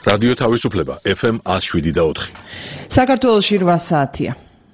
რადიო თავისუფლება FM 107.4. საქართველოში 8 საათია.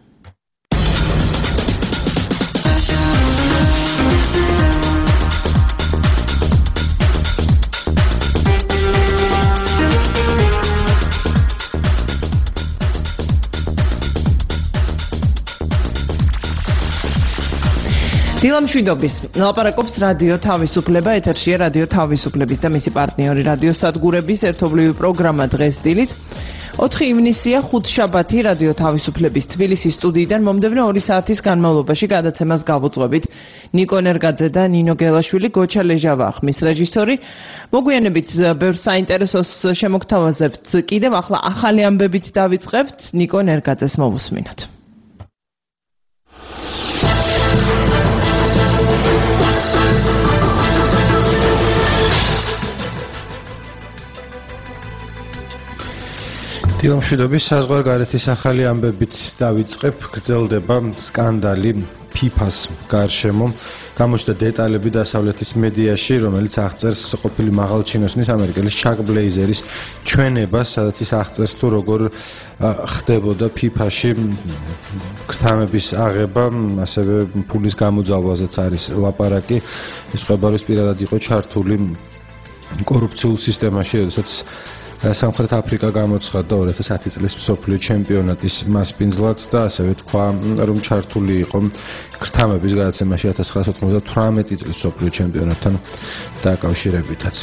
დილამშვიდობის ლაპარაკობს რადიო თავისუფლება ეთერშია რადიო თავისუფლების და მისი პარტნიორი რადიო სადგურების ერთობლივი პროგრამა დღეს დილით 4 ივნისია ხუთშაბათი რადიო თავისუფლების თბილისის სტუდიიდან მომდევნო 2 საათის განმავლობაში გადაცემას გავუძღვებით ნიკო ნერგაძე და ნინო გელაშვილი გოჩა ლეჟავა ხმის რეჟისორი მოგვიანებით ბევრ საინტერესოს შემოგთავაზებთ კიდევ ახლა ახალი ამბებით დავიწყებთ ნიკო ნერგაძეს მოვუსმინოთ დილამშვიდობის საზღვარგარეთის ახალი ამბებით დავიწყებ გრძელდება სკანდალი FIFA-ს გარშემო გამოჩნდა დეტალები დასავლეთის მედიაში რომელიც აღწერს ყოფილი მაღალჩინოსნის ამერიკელის ჩაკ ბლეიზერის ჩვენებას სადაც ის აღწერს თუ როგორ ხდებოდა FIFA-ში ქრთამების აღება ასევე ფულის გამოძალვაზეც არის ლაპარაკი ის ყვება რომ პირადად იყო ჩართული კორუფციულ სისტემაში როდესაც სამხრეთ აფრიკა გამოცხადდა 2010 წლის მსოფლიო ჩემპიონატის მასპინძლად და ასევე თქვა რომ ჩართული იყო ქრთამების გადაცემაში 1998 წლის მსოფლიო ჩემპიონატთან დაკავშირებითაც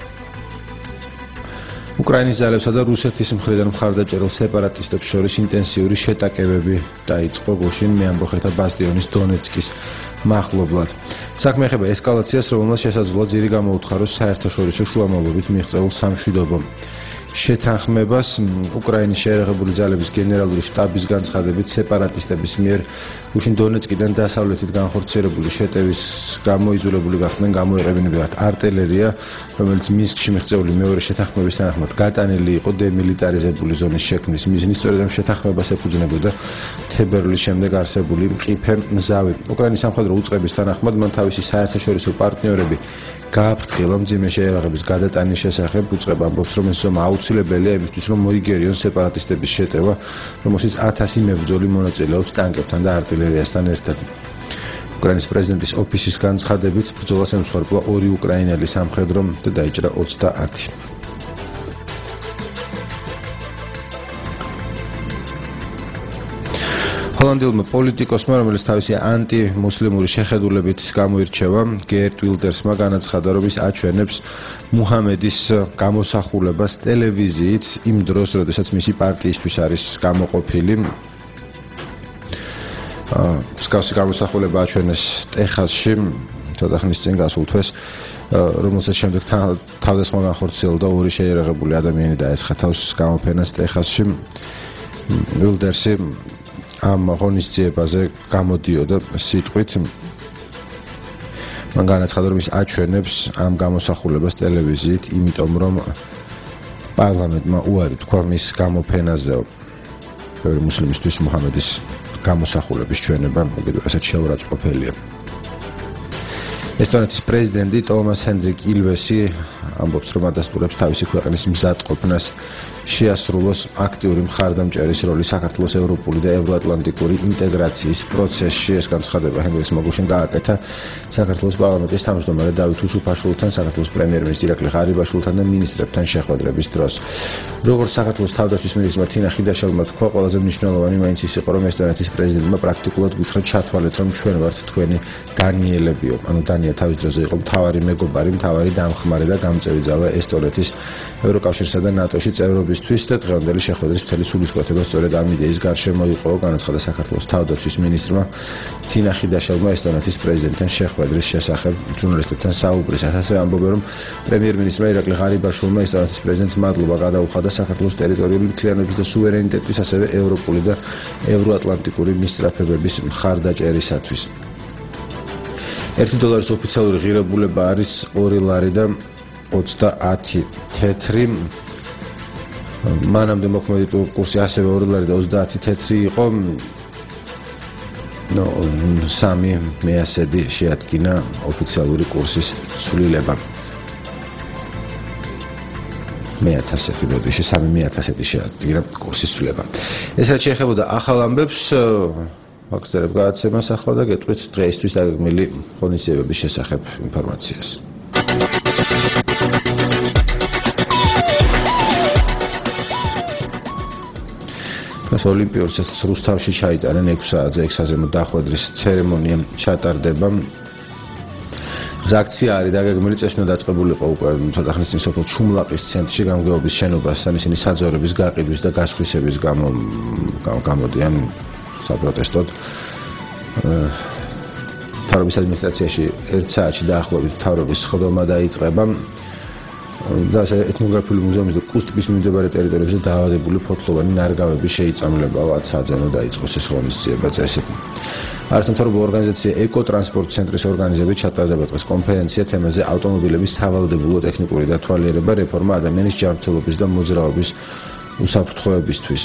უკრაინის ძალებსა და რუსეთის მხრიდან მხარდაჭერილ სეპარატისტებს შორის ინტენსიური შეტაკებები დაიწყო გუშინ მეამბოხეთა ბასტიონის დონეცკის მახლობლად. საქმე ეხება ესკალაციას, რომელმაც შესაძლოა ძირი გამოუთხაროს საერთაშორისო შუამავლობით მიღწეულ სამშვიდობო შეთანხმებას უკრაინის შეერაღებული ძალების გენერალური შტაბის განცხადებით სეპარატისტების მიერ გუშინ დონეცკიდან დასავლეთით განხორციელებული შეტევის გამო იძულებული გახდნენ გამოეყენებინათ артиლერია, რომელიც მინსკში მიღწეული მეორე შეთანხმების თანახმად გატანილი იყო დემილიტარიზებული ზონის შექმნის მიზნით, სწორედ ამ შეთანხმებას ეფუძნებოდა თებერვლის შემდეგ არსებული მყიფე მზავი. უკრაინის სამხედრო უწყების თანახმად მან თავისი საერთაშორისო პარტნიორები გააფრთხილა მძიმე შეერაღების გადატანის შესახებ უწყება ამბობს რომ ეს ზომა აუცილებელია იმისთვის რომ მოიგერიონ სეპარატისტების შეტევა რომელშიც 1000 მებრძოლი მონაწილეობს ტანკებთან და артиლერიასთან ერთად უკრაინის პრეზიდენტის ოფისის განცხადებით ბრძოლას ემსხვერპლა 2 უკრაინელი სამხედრო და დაიჭრა 30 ჰოლანდიელმა პოლიტიკოსმა, რომელიც თავისი ანტიმუსლიმური შეხედულებით გამოირჩევა, გერტ ვილდერსმა განაცხადა, რომ ის აჩვენებს მუჰამედის გამოსახულებას ტელევიზიით იმ დროს, როდესაც მისი პარტიისთვის არის გამოყოფილი. მსგავსი გამოსახულება აჩვენეს ტეხასში, ცოტა ხნის წინ გასულ თვეს, რომელსაც შემდეგ თავდასხმა განხორციელდა 2 შეერაღებული ადამიანი დაესხა თავს გამოფენას ტეხასში. ვილდერსი ამ ღონისძიებაზე გამოდიოდა სიტყვით მან განაცხადა რომ ის აჩვენებს ამ გამოსახულებას ტელევიზიით იმიტომ რომ პარლამენტმა უარი თქვა მის გამოფენაზეო ბევრი მუსლიმისთვის მუჰამედის გამოსახულების ჩვენება კიდევ ასეთ შეურაცხყოფელია ესტონეთის პრეზიდენტი ტომას ჰენდრიკ ილვესი ამბობს რომ ადასტურებს თავისი ქვეყნის მზადყოფნას შეასრულოს აქტიური მხარდამჭერის როლი საქართველოს ევროპული და ევროატლანტიკური ინტეგრაციის პროცესში ეს განცხადება ჰენდრიქსმა გუშინ გააკეთა საქართველოს პარლამენტის თავმჯდომარე დავით უსუფაშვილთან საქართველოს პრემიერ-მინისტრის ირაკლი ღარიბაშვილთან და მინისტრებთან შეხვედრების დროს როგორც საქართველოს თავდაცვის მინისტრმა თინა ხიდაშელმა თქვა ყველაზე მნიშვნელოვანი მაინც ის იყო რომ ესტონეთის პრეზიდენტმა პრაქტიკულად გითხრათ ჩათვალეთ რომ ჩვენ ვართ თქვენი დანიელებიო ანუ დანია თავის დროზე იყო მთავარი მეგობარი მთავარი დამხმარე და გამწევი ძალა ესტონეთის ევროკავშირსა და ნატოში წევრობისთვის და დღევანდელი შეხვედრის მთელი სულისკვეთება სწორედ ამ იდეის გარშემო იყო განაცხადა საქართველოს თავდაცვის მინისტრმა თინა ხიდაშელმა ესტონეთის პრეზიდენტთან შეხვედრის შესახებ ჟურნალისტებთან საუბრისას ასევე ამბობენ რომ პრემიერ-მინისტრმა ირაკლი ღარიბაშვილმა ესტონეთის პრეზიდენტს მადლობა გადაუხადა საქართველოს ტერიტორიული მთლიანობის და სუვერენიტეტის ასევე ევროპული და ევროატლანტიკური მისწრაფებების მხარდაჭერისათვის $1 ოფიციალური ღირებულება არის 2 ლარი და 30 თეთრი. მანამდე მოქმედი კურსი ასევე 2 ლარი და 30 თეთრი იყო. სამი მეასედი შეადგინა ოფიციალური კურსის ცვლილება. მე-1000 ბოდიში 3000-ი შეადგინა კურსის ცვლილება. ეს რაც შეეხებოდა ახალ ამბებს ვაგრძელებ გადაცემას ახლა და გეტყვით დღეისთვის დაგეგმილი ღონისძიებების შესახებ ინფორმაციას. დღეს ოლიმპიურ წესს რუსთავში ჩაიტანენ 6 საათზე 6 საათზე დახვედრის ცერემონია ჩატარდება. აქცია არის დაგეგმილი წესს უნდა დაწყებულიყო უკვე ცოტა ხნის წინ სოფელ ჩუმლაყის ცენტრში გამგეობის შენობასთან ისინი საძოვრების გაყიდვის და გასხვისების გამო გამოდიან საპროტესტოდ. მთავრობის ადმინისტრაციაში 1 საათში დაახლოებით მთავრობის სხდომა დაიწყება და ეთნოგრაფიული მუზეუმის და კუსტის მიმდებარე ტერიტორიებზე დაავადებული ფოთლოვანი ნარგავები შეიწამლება 10 საათზე დაიწყოს ეს ღონისძიება წესით. არასამთავრობო ორგანიზაცია ეკოტრანსპორტ ცენტრის ორგანიზებით ჩატარდება დღეს კონფერენცია თემაზე ავტომობილების სავალდებულო ტექნიკური დათვალიერება, რეფორმა ადამიანის ჯანმრთელობის და მოძრაობის უსაფრთხოებისთვის.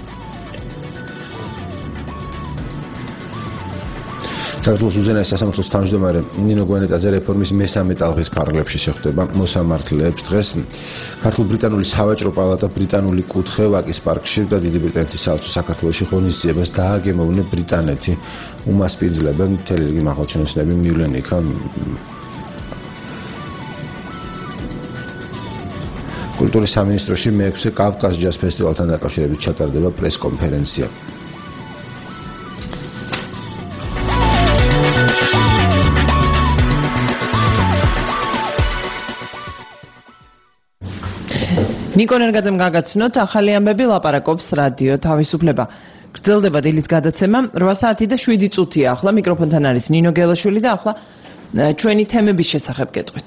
საქართველოს უზენაეს სასამართლოს თავმჯდომარე ნინო გვენეტაძე რეფორმის მესამე ტალღის ფარგლებში შეხვდება მოსამართლეებს დღეს. ქართულ-ბრიტანული სავაჭრო პალატა ბრიტანული კუთხე ვაკის პარკში და დიდი ბრიტანეთის საელჩო საქართველოში ღონისძიებას დააგემოვნე ბრიტანეთი უმასპინძლებენ მთელი რიგი მაღალჩინოსნები მივლენ იქ. კულტურის სამინისტროში მე-6 კავკას ჯაზ ფესტივალთან დაკავშირებით ჩატარდება პრეს-კონფერენცია. ნიკო ნერგაძემ გაგაცნოთ ახალი ამბები ლაპარაკობს რადიო თავისუფლება. გრძელდება დილის გადაცემა 8 საათი და 7 წუთია. ახლა მიკროფონთან არის ნინო გელაშვილი და ახლა ჩვენი თემების შესახებ გეტყვით.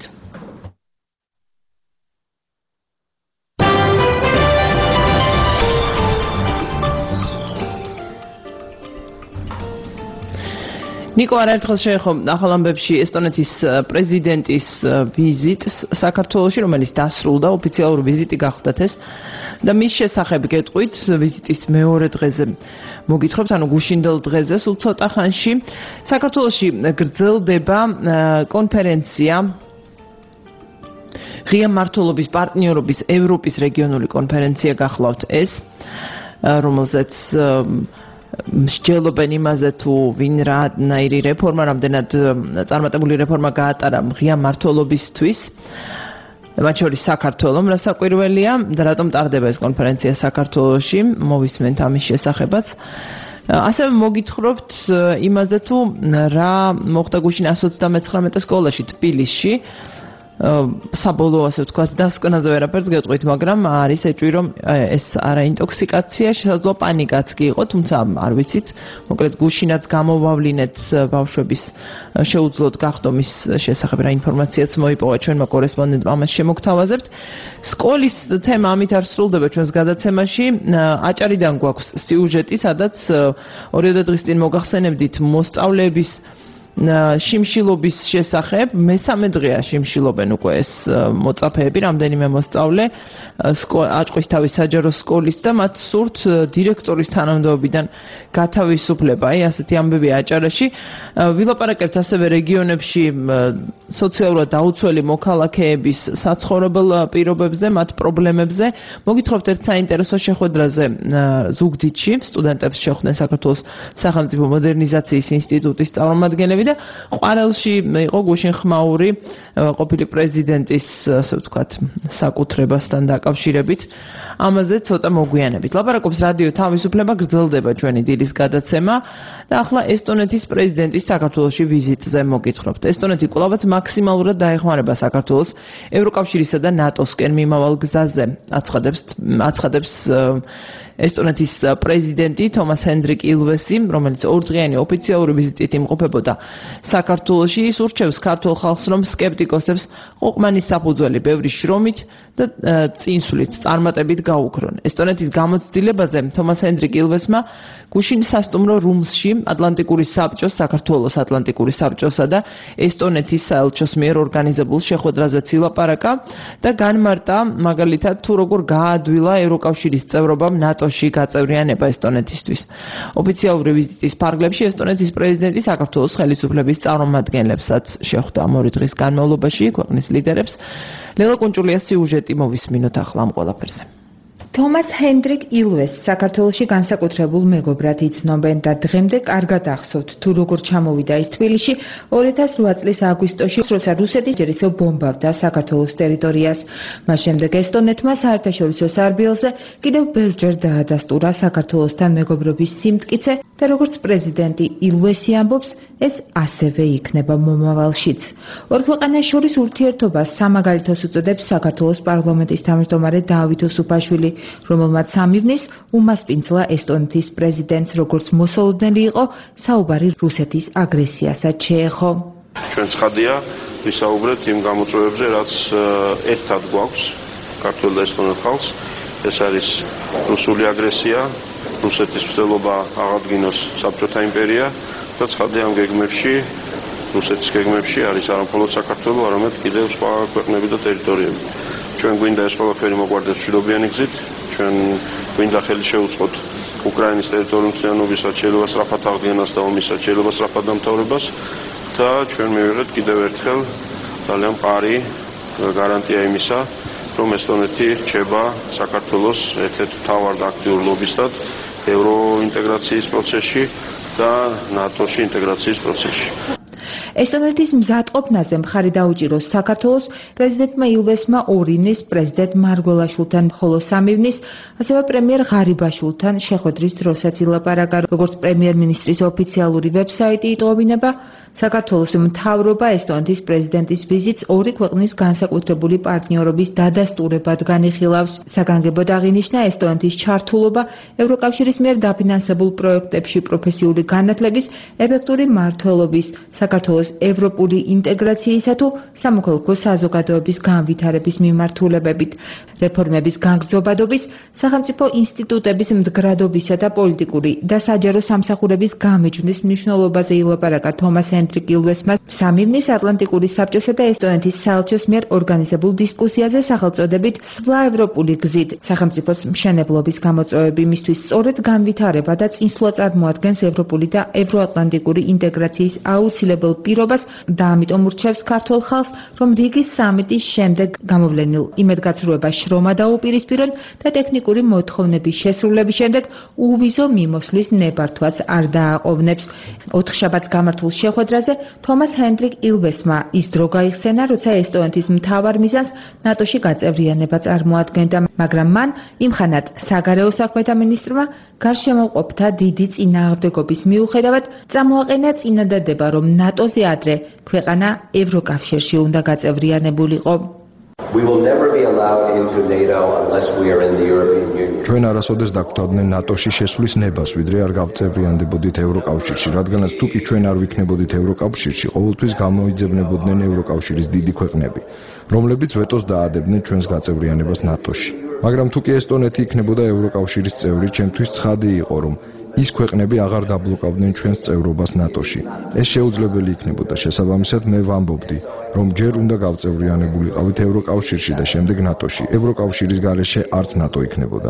ნიკო არაერთხელ შეეხო ახალ ამბებში ესტონეთის პრეზიდენტის ვიზიტს საქართველოში, რომელიც დასრულდა, ოფიციალური ვიზიტი გახდათ ეს და მის შესახებ გეტყვით ვიზიტის მეორე დღეზე. მოგითხრობთ, ანუ გუშინდელ დღეზე, სულ ცოტა ხანში საქართველოში გრძელდება კონფერენცია ღია მმართველობის პარტნიორობის ევროპის რეგიონული კონფერენცია გახლავთ ეს, რომელზეც მსჯელობენ იმაზე თუ ვინ რანაირი რეფორმა, რამდენად წარმატებული რეფორმა გაატარა ღია მმართველობისთვის, მათ შორის საქართველომ, რა საკვირველია და რატომ ტარდება ეს კონფერენცია საქართველოში, მოვისმენთ ამის შესახებაც. ასევე მოგითხრობთ იმაზე თუ რა მოხდა გუშინ 129 სკოლაში თბილისში, საბოლოო ასე ვთქვათ დასკვნაზე ვერაფერს გეტყვით, მაგრამ არის ეჭვი რომ ეს არა ინტოქსიკაცია, შესაძლოა პანიკაც კი იყო, თუმცა არ ვიცით, მოკლედ გუშინაც გამოვავლინეთ ბავშვების შეუძლოდ გახდომის შესახებ რა ინფორმაციაც მოიპოვა ჩვენმა კორესპონდენტმა, ამას შემოგთავაზებთ. სკოლის თემა ამით არ სრულდება ჩვენს გადაცემაში, აჭარიდან გვაქვს სიუჟეტი, სადაც 2 დღის წინ მოგახსენებდით მოსწავლეების შიმშილობის შესახებ, მესამე დღეა შიმშილობენ უკვე ეს მოწაფეები, რამდენიმე მოსწავლე აჭყისთავის საჯარო სკოლის და მათ სურთ დირექტორის თანამდებობიდან გათავისუფლება. აი ასეთი ამბებია აჭარაში. ვილაპარაკებთ ასევე რეგიონებში სოციალურად დაუცველი მოქალაქეების საცხოვრებელ პირობებზე, მათ პრობლემებზე. მოგითხრობთ ერთ საინტერესო შეხვედრაზე ზუგდიდში, სტუდენტებს შეხვდნენ საქართველოს სახელმწიფო მოდერნიზაციის ინსტიტუტის წარმომადგენლები და ყვარელში იყო გუშინ ხმაური ყოფილი პრეზიდენტის, ასე ვთქვათ, საკუთრებასთან დაკავშირებით. ამაზე ცოტა მოგვიანებით. ლაპარაკობს რადიო თავისუფლება, გრძელდება ჩვენი დილის გადაცემა და ახლა ესტონეთის პრეზიდენტის საქართველოში ვიზიტზე მოგითხრობთ. ესტონეთი კვლავაც მაქსიმალურად დაეხმარება საქართველოს ევროკავშირისა და ნატოსკენ მიმავალ გზაზე. აცხადებს ესტონეთის პრეზიდენტი თომას ჰენდრიკ ილვესი, რომელიც 2 დღიანი ოფიციალური ვიზიტით იმყოფებოდა საქართველოში, ის ურჩევს ქართულ ხალხს, რომ სკეპტიკოსებს ყოყმანის საფუძველი ბევრი შრომით და წინსვლით წარმატებით გაუქრონ. ესტონეთის გამოცდილებაზე თომას ჰენდრიკ ილვესმა გუშინ სასტუმრო რუმსში ატლანტიკური საბჭოს, საქართველოს ატლანტიკური საბჭოსა და ესტონეთის საელჩოს მიერ ორგანიზებულ შეხვედრაზეც ილაპარაკა და განმარტა მაგალითად თუ როგორ გაადვილა ევროკავშირის წევრობამ ნატოში გაწევრიანება ესტონეთისთვის. ოფიციალური ვიზიტის ფარგლებში ესტონეთის პრეზიდენტი საქართველოს ხელისუფლების წარმომადგენლებსაც შეხვდა 2 დღის განმავლობაში ქვეყნის ლიდერებს. ლელა კუნჭულიას სიუჟეტი მოვისმინოთ ახლა ამ ყველაფერზე. თომას ჰენდრიკ ილვესს საქართველოში განსაკუთრებულ მეგობრად იცნობენ და დღემდე კარგად ახსოვთ თუ როგორ ჩამოვიდა ის თბილისში 2008 წლის აგვისტოში, როცა რუსეთი ჯერ ისევ ბომბავდა საქართველოს ტერიტორიას. მას შემდეგ ესტონეთმა საერთაშორისო სარბიელზე კიდევ ბევრჯერ დაადასტურა საქართველოსთან მეგობრობის სიმტკიცე და როგორც პრეზიდენტი ილვესი ამბობს, ეს ასევე იქნება მომავალშიც. ორ ქვეყანას შორის ურთიერთობას სამაგალითოს უწოდებს საქართველოს პარლამენტის თავმჯდომარე დავით უსუფაშვილი, რომელმაც სამივნის უმასპინძლა ესტონეთის პრეზიდენტს, როგორც მოსალოდნელი იყო საუბარი რუსეთის აგრესიასაც შეეხო. ჩვენ ცხადია ვისაუბრეთ იმ გამოწვევებზე, რაც ერთად გვაქვს ქართულ და ესტონურ ხალხს. ეს არის რუსული აგრესია, რუსეთის მცდელობა აღადგინოს საბჭოთა იმპერია და ცხადია ამ გეგმებში, რუსეთის გეგმებში არის არა მხოლოდ საქართველო, არამედ კიდევ სხვა ქვეყნები და ტერიტორიები. ჩვენ გვინდა ეს ყველაფერი მოგვარდეს მშვიდობიანი გზით, ჩვენ გვინდა ხელი შევუწყოთ უკრაინის ტერიტორიული მთლიანობის შეიძლება სწრაფად აღდგენას და ომის შეიძლება სწრაფად დამთავრებას და ჩვენ მივიღეთ კიდევ ერთხელ ძალიან მყარი გარანტია იმისა, რომ ესტონეთი რჩება საქართველოს ერთ-ერთ მთავარ და აქტიურ ლობისტად ევროინტეგრაციის პროცესში და ნატოში ინტეგრაციის პროცესში. ესტონეთის მზადყოფნაზე მხარი დაუჭიროს საქართველოს პრეზიდენტმა ილვესმა ორინის პრეზიდენტ მარგველაშვილთან, ხოლო სამივნის ასევე პრემიერ ღარიბაშვილთან შეხვედრის დროსაც ილაპარაკა. როგორც პრემიერ-მინისტრის ოფიციალური ვებსაიტი იტყობინება, საქართველოს მთავრობა ესტონეთის პრეზიდენტის ვიზიტს ორი ქვეყნის განსაკუთრებული პარტნიორობის დადასტურებად განიხილავს. საგანგებოდ აღინიშნა ესტონეთის ჩართულობა ევროკავშირის მიერ დაფინანსებულ პროექტებში პროფესიული განათლების, ეფექტური მმართველობის, საქართველოს ევროპული ინტეგრაციისა თუ სამოქალაქო საზოგადოების განვითარების მიმართულებებით, რეფორმების განგრძობადობის, სახელმწიფო ინსტიტუტების მდგრადობისა და პოლიტიკური და საჯარო სამსახურების გამიჯვნის მნიშვნელობაზე ილაპარაკა თომას ჰენდრიკ ილვესმა სამივნის ატლანტიკური საბჭოსა და ესტონეთის საელჩოს მიერ ორგანიზებულ დისკუსიაზე სახელწოდებით „სვლა ევროპული გზით“. სახელმწიფოს მშენებლობის გამოწვევები მისთვის სწორედ განვითარება და წინსვლა წარმოადგენს ევროპული და ევროატლანტიკური ინტეგრაციის აუცილებელ პირობას და ამიტომ ურჩევს ქართულ ხალხს, რომ რიგი სამიტის შემდეგ გამოვლენილ იმედგაცრუებას შრომა დაუპირისპირონ და ტექნიკური მოთხოვნების შესრულების შემდეგ უვიზო მიმოსვლის ნებართვაც არ დააყოვნებს. ოთხშაბათს გამართულ შეხვედრაზე თომას ჰენდრიკ ილვესმა ის დრო გაიხსენა, როცა ესტონეთის მთავარ მიზანს ნატოში გაწევრიანება წარმოადგენდა, მაგრამ მან იმხანად საგარეო საქმეთა მინისტრმა გარშემოყოფთა დიდი წინააღმდეგობის მიუხედავად წამოაყენა წინადადება, რომ ნატოზე ადრე ქვეყანა ევროკავშირში უნდა გაწევრიანებულიყო. ჩვენ არასოდეს დაგვთავდნენ ნატოში შესვლის ნებას, ვიდრე არ გავწევრიანდებოდით ევროკავშირში, რადგანაც თუ კი ჩვენ არ ვიქნებოდით ევროკავშირში, ყოველთვის გამოიძებნებოდნენ ევროკავშირის დიდი ქვეყნები, რომლებიც ვეტოს დაადებდნენ ჩვენს გაწევრიანებას ნატოში. მაგრამ თუ კი ესტონეთი იქნებოდა ევროკავშირის წევრი, ჩემთვის ცხადი იყო, რომ ის ქვეყნები აღარ დაბლოკავდნენ ჩვენს წევრობას ნატოში. ეს შეუძლებელი იქნებოდა. შესაბამისად, მე ვამბობდი, რომ ჯერ უნდა გავწევრიანებულიყავით ევროკავშირში და შემდეგ ნატოში. ევროკავშირის გარეშე არც ნატო იქნებოდა.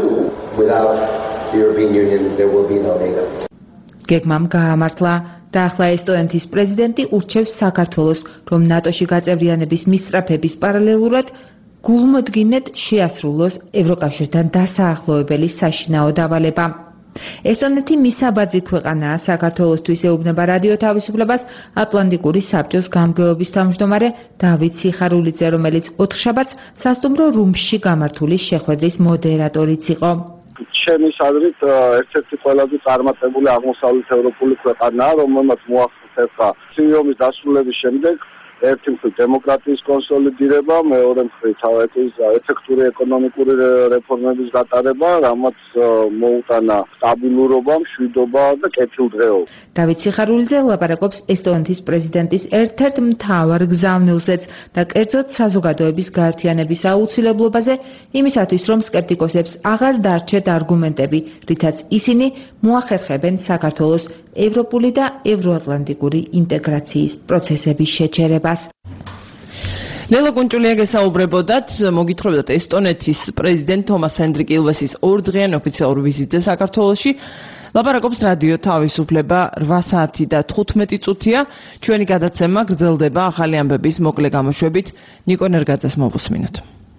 გეგმამ გაამართლა და ახლა ესტონეთის პრეზიდენტი ურჩევს საქართველოს, რომ ნატოში გაწევრიანების მისწრაფების პარალელურად გულმოდგინედ შეასრულოს ევროკავშირთან დასაახლოებელი საშინაო დავალება. ესტონეთი მისაბაძი ქვეყანაა საქართველოსთვის, ეუბნება რადიო თავისუფლებას ატლანტიკური საბჭოს გამგეობის თავმჯდომარე დავით სიხარულიძე, რომელიც ოთხშაბათს სასტუმრო რუმში გამართული შეხვედრის მოდერატორიც იყო. ჩემის აზრით ერთ-ერთი ყველაზე წარმატებული აღმოსავლეთ ევროპული ქვეყანაა, რომელმაც მოახერხა სიომის დასრულების შემდეგ ერთი მხრივ დემოკრატიის კონსოლიდირება, მეორე მხრივ ეფექტური ეკონომიკური რეფორმების გატარება, რამაც მოუტანა სტაბილურობა, მშვიდობა და კეთილდღეობა. დავით სიხარულიძე ლაპარაკობს ესტონეთის პრეზიდენტის ერთ-ერთ მთავარ გზავნილზეც და კერძოდ საზოგადოების გაერთიანების აუცილებლობაზე, იმისათვის რომ სკეპტიკოსებს აღარ დარჩეთ არგუმენტები, რითაც ისინი მოახერხებენ საქართველოს ევროპული და ევროატლანტიკური ინტეგრაციის პროცესების შეჩერებას. ლელა კუნჭულია გესაუბრებოდათ, მოგითხრობდათ ესტონეთის პრეზიდენტ თომას ჰენდრიკ ილვესის ორდღიან ოფიციალურ ვიზიტზე საქართველოში. ლაპარაკობს რადიო თავისუფლება 8 საათი და 15 წუთია. ჩვენი გადაცემა გრძელდება ახალი ამბების მოკლე გამოშვებით. ნიკო ნერგაძეს მოვუსმინოთ.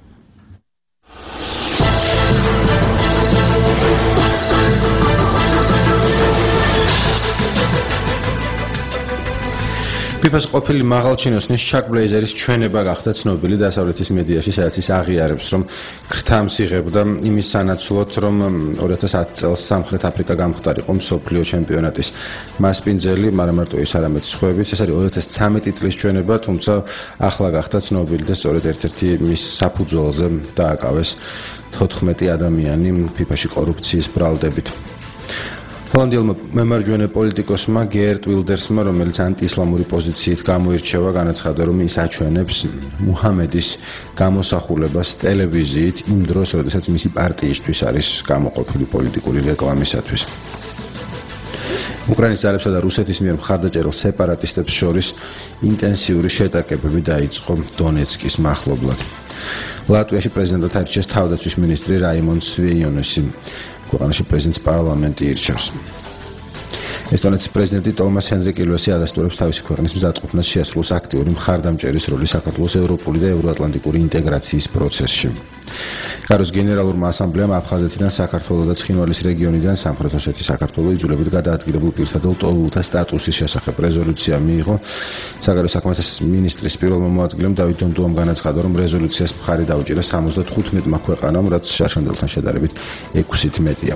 ფიფას ყოფილი მაღალჩინოსნის ჩაკ ბლეიზერის ჩვენება გახდა ცნობილი დასავლეთის მედიაში, სადაც ის აღიარებს, რომ ქრთამს იღებდა იმის სანაცვლოდ, რომ 2010 წელს სამხრეთ აფრიკა გამختارიყო მსოფლიო ჩემპიონატის მასპინძელი, მაგრამ მარტო ის არამედ სხვაებიც. ეს არის 2013 წლის ჩვენება, თუმცა ახლა გახდა ცნობილი და სწორედ ერთ-ერთი მის საფუძველზე დააკავეს 14 ადამიანი ფიფაში კორუფციის ბრალდებით. ჰოლანდიელმა მემარჯვენე პოლიტიკოსმა გერტ ვილდერსმა, რომელიც ანტიისლამური პოზიციით გამოირჩევა, განაცხადა, რომ ის აჩვენებს მუჰამედის გამოსახულებას ტელევიზიით იმ დროს, როდესაც მისი პარტიისთვის არის გამოყოფილი პოლიტიკური რეკლამისათვის. უკრაინის ძალებსა და რუსეთის მიერ მხარდაჭერილ სეპარატისტებს შორის ინტენსიური შეტაკებები დაიწყო დონეცკის მახლობლად. ლატვიაში პრეზიდენტად არჩიეს თავდაცვის მინისტრი რაიმონდ სვეიონესი. ქვეყანაში პრეზიდენტს პარლამენტი ირჩევს. ესტონეთის პრეზიდენტი ტომას ჰენდრიკ ილვესი ადასტურებს თავისი ქვეყნის მზადყოფნას შეასრულოს აქტიური მხარდამჭერის როლი საქართველოს ევროპული და ევროატლანტიკური ინტეგრაციის პროცესში. კაროს გენერალურმა ასამბლეამ აფხაზეთიდან, საქართველოს და ცხინვალის რეგიონიდან სამხრეთ ოსეთის საქართველოს იძულებით გადაადგილებულ პირთა ლტოლვილთა სტატუსის შესახებ რეზოლუცია მიიღო. საგარეო საქმეთა მინისტრის პირველმა მოადგილემ დავით დონდუამ განაცხადა, რომ რეზოლუციას მხარი დაუჭირა 75-მა ქვეყანამ, რაც შარშანდელთან შედარებით 6-ით მეტია.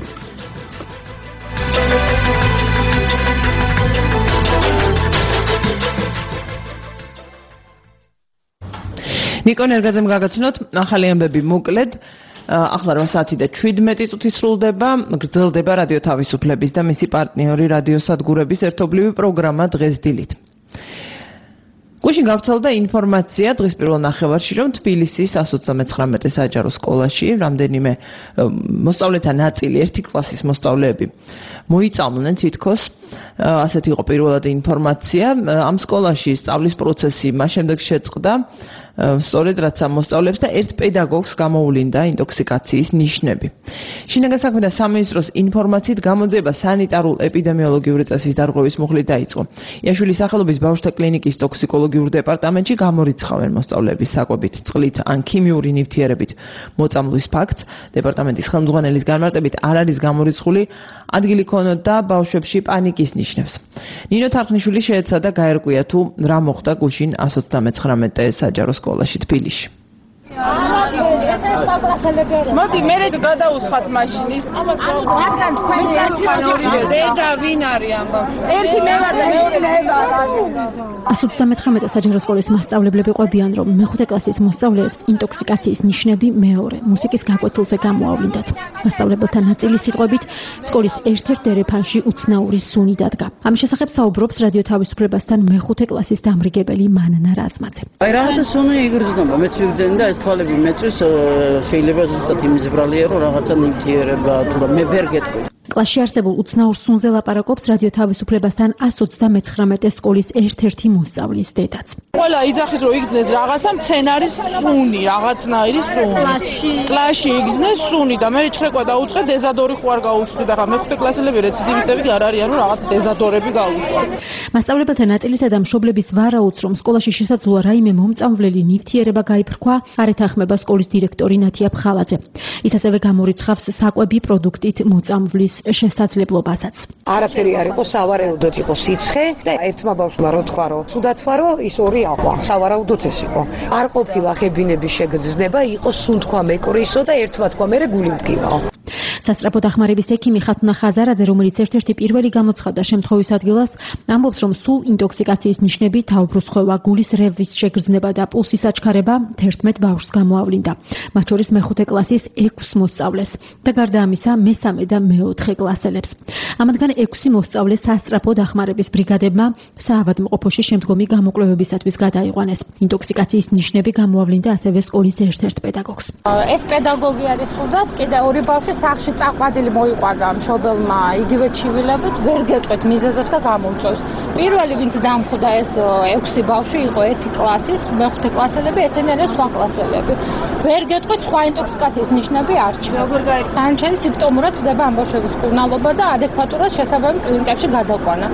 ნიკო ნერგაძემ გაგაცნოთ ახალი ამბები მოკლედ. ახლა 8 საათი და 17 წუთი სრულდება, გრძელდება რადიო თავისუფლების და მისი პარტნიორი რადიოსადგურების ერთობლივი პროგრამა დღეს დილით. გუშინ გავრცელდა ინფორმაცია დღის პირველ ნახევარში, რომ თბილისის 129 საჯარო სკოლაში რამდენიმე მოსწავლეთა ნაწილი, ერთი კლასის მოსწავლეები მოიწამლნენ თითქოს. ასეთი იყო პირველად ინფორმაცია. ამ სკოლაში სწავლის პროცესი მას შემდეგ შეწყდა, სწორედ რაც ამ მოსწავლეებს და ერთ პედაგოგს გამოუვლინდა ინტოქსიკაციის ნიშნები. შინაგან საქმეთა სამინისტროს ინფორმაციით გამოძიება სანიტარულ ეპიდემიოლოგიური წესის დარღვევის მუხლით დაიწყო. იაშვილის სახელობის ბავშვთა კლინიკის ტოქსიკოლოგიურ დეპარტამენტში გამორიცხავენ მოსწავლეების საკვებით წყლით ან ქიმიური ნივთიერებით მოწამვლის ფაქტს. დეპარტამენტის ხელმძღვანელის განმარტებით არ არის გამორიცხული, ადგილი ქონოდა ბავშვებში პანიკის ნიშნებს. ნინო თარხნიშვილი შეეცადა გაერკვია თუ რა მოხდა გუშინ 129 საჯარო სკოლაში თბილისში. მოდი მე გადაუცხათ მაშინის. რადგან თქვენი დედა ვინ არის ამ ბავშვი? ერთი მე ვარ და მეორე მე ვარ. 129 საჯარო სკოლის მასწავლებლები ყვებიან, რომ მეხუთე კლასის მოსწავლეებს ინტოქსიკაციის ნიშნები მეორე მუსიკის გაკვეთილზე გამოავლინდათ. მასწავლებელთა ნაწილის სიტყვებით, სკოლის ერთ-ერთ დერეფანში უცნაური სუნი დადგა. ამის შესახებ საუბრობს რადიო თავისუფლებასთან მეხუთე კლასის დამრიგებელი მანანა რაზმაძე. აი რაღაცა სუნი იგრძნობა, მეც ვიგრძენი და ეს თვალები მეწვის, შეიძლება ზუსტად იმის ბრალია, რომ რაღაცა ნივთიერება თუ რა მე ვერ გეტყვი. კლასში არსებულ უცნაურ სუნზე ლაპარაკობს რადიო თავისუფლებასთან 129 სკოლის ერთ-ერთი მოსწავლის დედაც. ყველა იძახის რომ იგრძნეს რაღაცა მცენარის სუნი, რაღაცნაირი სუნი. კლასში იგრძნეს სუნი და მე ჭხრეკვა დაუწყე დეზადორი ხო არ გაუშვი და რა მეხუთე კლასელები რეციდივისტები არ არიან რომ რაღაც დეზადორები გაუშვა. მასწავლებელთა ნაწილისა და მშობლების ვარაუდს, რომ სკოლაში შესაძლოა რაიმე მომწამვლელი ნივთიერება გაიფრქვა, არ ეთანხმება სკოლის დირექტორი ნათია ფხალაძე. ის ასევე გამორიცხავს საკვები პროდუქტით მოწამვლის შესაძლებლობასაც. არაფერი არ იყო, სავარაუდოდ იყო სიცხე და ერთმა ბავშვმა რო თქვა, რომ თუდად თქვა, რომ ის ორი აყვა. სავარაუდოდ ეს იყო. არ ყოფილა ხებინების შეგრძნება, იყო სუნთქვა მეკრისო და ერთმა თქვა, მე გული მდგივაო. სასწრაფო დახმარების ექიმი ხათუნა ხაზარაძე, რომელიც ერთ-ერთი პირველი გამოცხადდა შემთხვევის ადგილას, ამბობს, რომ სულ ინტოქსიკაციის ნიშნები, თავბრუსხვევა, გულის რევის შეგრძნება და პულსის აჩქარება 11 ბავშვს გამოავლინდა, მათ შორის მე-5 კლასის 6 მოსწავლეს და გარდა ამისა მე-3 და მე-4 კლასელებს. ამათგან 6 მოსწავლე სასწრაფო დახმარების ბრიგადებმა საავადმყოფოში შემდგომი გამოკვლევებისათვის გადაიყვანეს. ინტოქსიკაციის ნიშნები გამოავლინდა ასევე სკოლის ერთ-ერთ პედაგოგს. ეს პედაგოგი არის ცუდად, კიდე ორი ბავშვი სახლში წაყვადილი მოიყვანდა მშობელმა იგივე ჩივილებით, ვერ გეტყვით მიზეზებს და გამომწვევს. პირველი ვინც დამხვდა ეს 6 ბავშვი იყო 1 კლასის, მე-5 კლასელები, ესენი არიან სხვა კლასელები. ვერ გეტყვით სხვა ინტოქსიკაციის ნიშნები არ ჩანს. განჩენი სიმპტომურად ხდება ამ ბავშვების მკურნალობა და ადეკვატურად შესაბამის კლინიკებში გადაყვანა.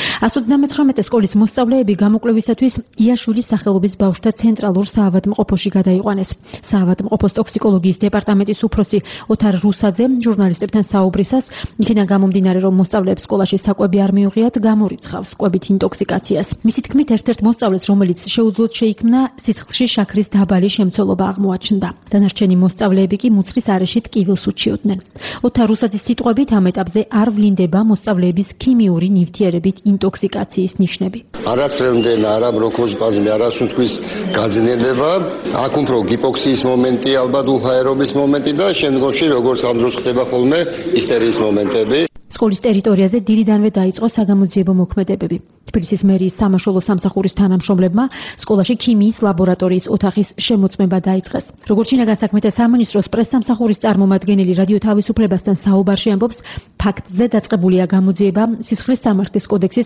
139 სკოლის მოსწავლეები გამოკვლევისათვის იაშვილის სახელობის ბავშვთა ცენტრალურ საავადმყოფოში გადაიყვანეს. საავადმყოფოს ტოქსიკოლოგიის დეპარტამენტის უფროსი ოთარ რუსაძე ჟურნალისტებთან საუბრისას იქიდან გამომდინარე, რომ მოსწავლეებს სკოლაში საკვები არ მიუღიათ, გამორიცხავს კვებით ინტოქსიკაციას. მისი თქმით, ერთ-ერთ მოსწავლეს, რომელიც შეუძლოდ შეიქმნა, სისხლში შაქრის დაბალი შემცველობა აღმოაჩნდა. დანარჩენი მოსწავლეები კი მუცლის არეში ტკივილს უჩიოდნენ. ოთარ რუსაძის სიტყვებით, ამ ეტაპზე არ ვლინდება მოსწავლეების ქიმიური ნივთიერებით ინტოქსიკაციის ნიშნები. არაც რემდენ, არა ბროქოსპაზმი, არა სუნთქვის გაძნელება, აქ უფრო გიპოქსიის მომენტი, ალბათ უჰაერობის მომენტი და შემდგომში როგორც ამ დროს ხდება ხოლმე ისტერიის მომენტები. სკოლის ტერიტორიაზე დილიდანვე დაიწყო საგამოძიებო მოქმედებები. თბილისის მერიის სამაშველო სამსახურის თანამშრომლებმა სკოლაში ქიმიის ლაბორატორიის ოთახის შემოწმება დაიწყეს. როგორც შინაგან საქმეთა სამინისტროს პრესსამსახურის წარმომადგენელი რადიო თავისუფლებასთან საუბარში ამბობს, ფაქტზე დაწყებულია გამოძიება სისხლის სამართლის კოდექსის